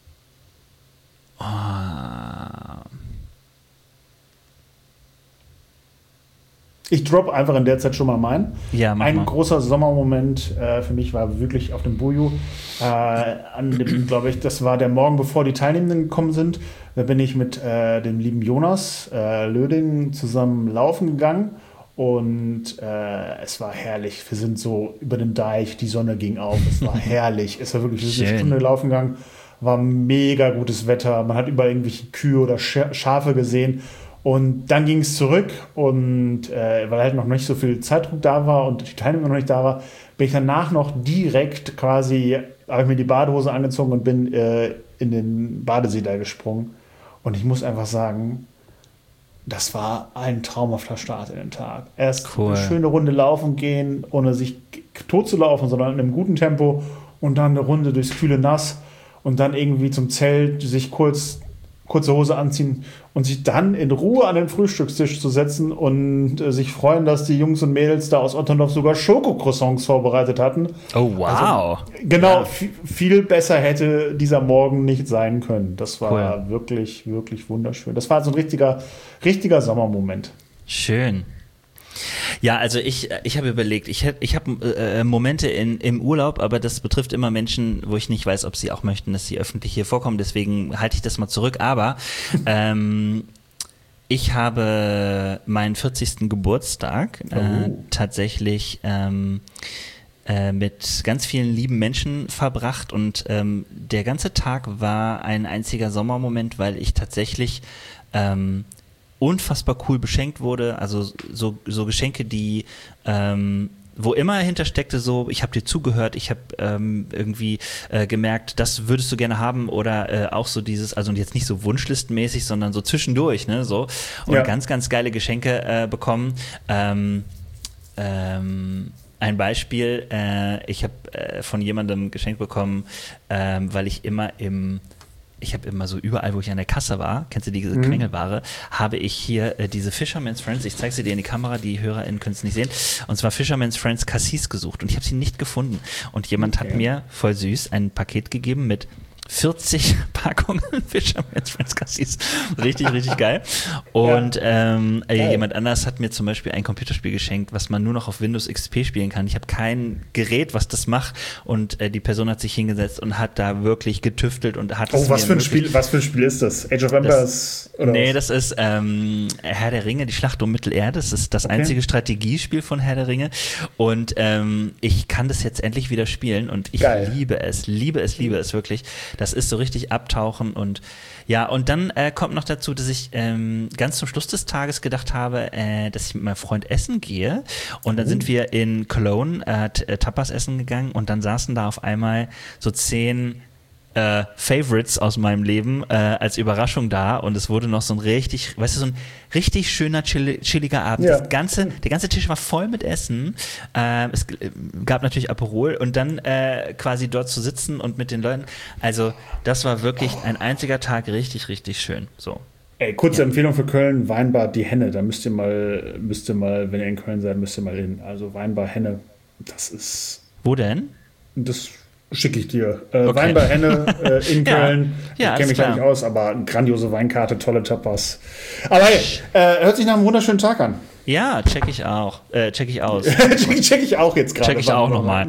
ich droppe einfach in der Zeit schon mal meinen. Ja, ein großer Sommermoment für mich war wirklich auf dem Buju. Glaube ich, das war der Morgen, bevor die Teilnehmenden gekommen sind. Da bin ich mit dem lieben Jonas Löding zusammen laufen gegangen. Und es war herrlich. Wir sind so über den Deich, die Sonne ging auf. Es war herrlich. Es war wirklich eine Stunde laufen gegangen. War mega gutes Wetter. Man hat überall irgendwelche Kühe oder Schafe gesehen. Und dann ging es zurück und weil halt noch nicht so viel Zeitdruck da war und die Teilnehmer noch nicht da war, bin ich danach noch direkt habe ich mir die Badehose angezogen und bin in den Badesee da gesprungen. Und ich muss einfach sagen, das war ein traumhafter Start in den Tag. Erst eine schöne Runde laufen gehen, ohne sich tot zu laufen, sondern in einem guten Tempo und dann eine Runde durchs kühle Nass und dann irgendwie zum Zelt sich kurze Hose anziehen und sich dann in Ruhe an den Frühstückstisch zu setzen und sich freuen, dass die Jungs und Mädels da aus Otterndorf sogar Schokocroissants vorbereitet hatten. Oh, wow. Also, genau, viel besser hätte dieser Morgen nicht sein können. Das war wirklich, wirklich wunderschön. Das war so ein richtiger Sommermoment. Schön. Ja, also ich habe überlegt, ich habe Momente im Urlaub, aber das betrifft immer Menschen, wo ich nicht weiß, ob sie auch möchten, dass sie öffentlich hier vorkommen, deswegen halte ich das mal zurück, aber ich habe meinen 40. Geburtstag tatsächlich mit ganz vielen lieben Menschen verbracht und der ganze Tag war ein einziger Sommermoment, weil ich tatsächlich unfassbar cool beschenkt wurde, also so Geschenke, die wo immer hinter steckte so, ich habe dir zugehört, ich habe irgendwie gemerkt, das würdest du gerne haben oder auch so dieses, also jetzt nicht so wunschlistenmäßig, sondern so zwischendurch, ne, so und ganz, ganz geile Geschenke bekommen. Ein Beispiel, ich habe von jemandem geschenkt bekommen, weil ich habe immer so überall, wo ich an der Kasse war, kennst du diese Quengelware, habe ich hier diese Fisherman's Friends, ich zeige sie dir in die Kamera, die HörerInnen können es nicht sehen, und zwar Fisherman's Friends Cassis gesucht und ich habe sie nicht gefunden. Und jemand hat mir, voll süß, ein Paket gegeben mit 40 Packungen Fisherman's Friends Cassis. Richtig, richtig geil. Und jemand anders hat mir zum Beispiel ein Computerspiel geschenkt, was man nur noch auf Windows XP spielen kann. Ich habe kein Gerät, was das macht. Und die Person hat sich hingesetzt und hat da wirklich getüftelt und hat es was für ein Spiel ist das? Age of Empires? Das ist Herr der Ringe, die Schlacht um Mittelerde. Das ist das einzige Strategiespiel von Herr der Ringe. Und ich kann das jetzt endlich wieder spielen und ich liebe es wirklich. Das ist so richtig abtauchen und ja, und dann kommt noch dazu, dass ich ganz zum Schluss des Tages gedacht habe, dass ich mit meinem Freund essen gehe und dann sind wir in Cologne Tapas essen gegangen und dann saßen da auf einmal so 10 Favorites aus meinem Leben als Überraschung da und es wurde noch so ein richtig schöner, chilliger Abend. Ja. Der ganze Tisch war voll mit Essen. Es gab natürlich Aperol und dann quasi dort zu sitzen und mit den Leuten. Also das war wirklich ein einziger Tag richtig, richtig schön. So. Ey, kurze Empfehlung für Köln, Weinbar Die Henne. Da müsst ihr mal, wenn ihr in Köln seid, müsst ihr mal hin. Also Weinbar Henne, das ist... Wo denn? Das schicke ich dir. Weinbar Henne in Köln. Ich kenne mich da nicht aus, aber eine grandiose Weinkarte, tolle Tapas. Aber hey, hört sich nach einem wunderschönen Tag an. Ja, check ich aus. check ich auch jetzt gerade. Check ich auch nochmal.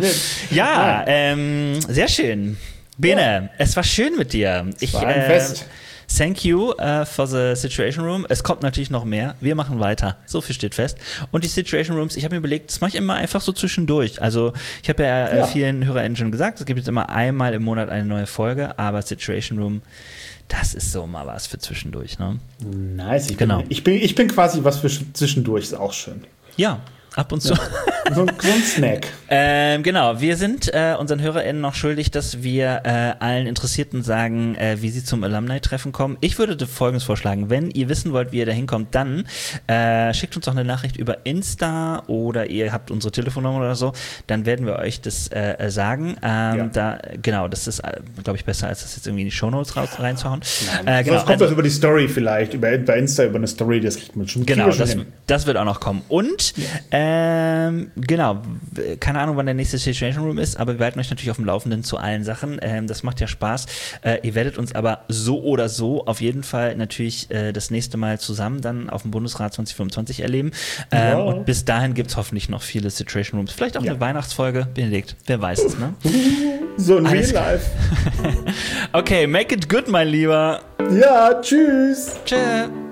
Ja, sehr schön. Bene, es war schön mit dir. Es war ein Fest. Thank you for the Situation Room. Es kommt natürlich noch mehr. Wir machen weiter. So viel steht fest. Und die Situation Rooms, ich habe mir überlegt, das mache ich immer einfach so zwischendurch. Also ich habe ja vielen HörerInnen schon gesagt, es gibt jetzt immer einmal im Monat eine neue Folge, aber Situation Room, das ist so mal was für zwischendurch. Ne? Nice. Ich bin quasi was für zwischendurch, ist auch schön. Ja, ab und zu. So ein Snack. Genau, wir sind unseren HörerInnen noch schuldig, dass wir allen Interessierten sagen, wie sie zum Alumni-Treffen kommen. Ich würde Folgendes vorschlagen, wenn ihr wissen wollt, wie ihr da hinkommt, dann schickt uns doch eine Nachricht über Insta oder ihr habt unsere Telefonnummer oder so, dann werden wir euch das sagen. Das ist, glaube ich, besser, als das jetzt irgendwie in die Shownotes reinzuhauen. Das kommt doch über die Story vielleicht, bei Insta über eine Story, das kriegt man schon. Genau, das wird auch noch kommen. Und genau, keine Ahnung, wann der nächste Situation Room ist, aber wir halten euch natürlich auf dem Laufenden zu allen Sachen. Das macht ja Spaß. Ihr werdet uns aber so oder so auf jeden Fall natürlich das nächste Mal zusammen dann auf dem Bundesrat 2025 erleben. Und bis dahin gibt es hoffentlich noch viele Situation Rooms. Vielleicht auch eine Weihnachtsfolge. Benedikt, wer weiß es, ne? So ein Real Life. Okay, make it good, mein Lieber. Ja, tschüss. Tschö.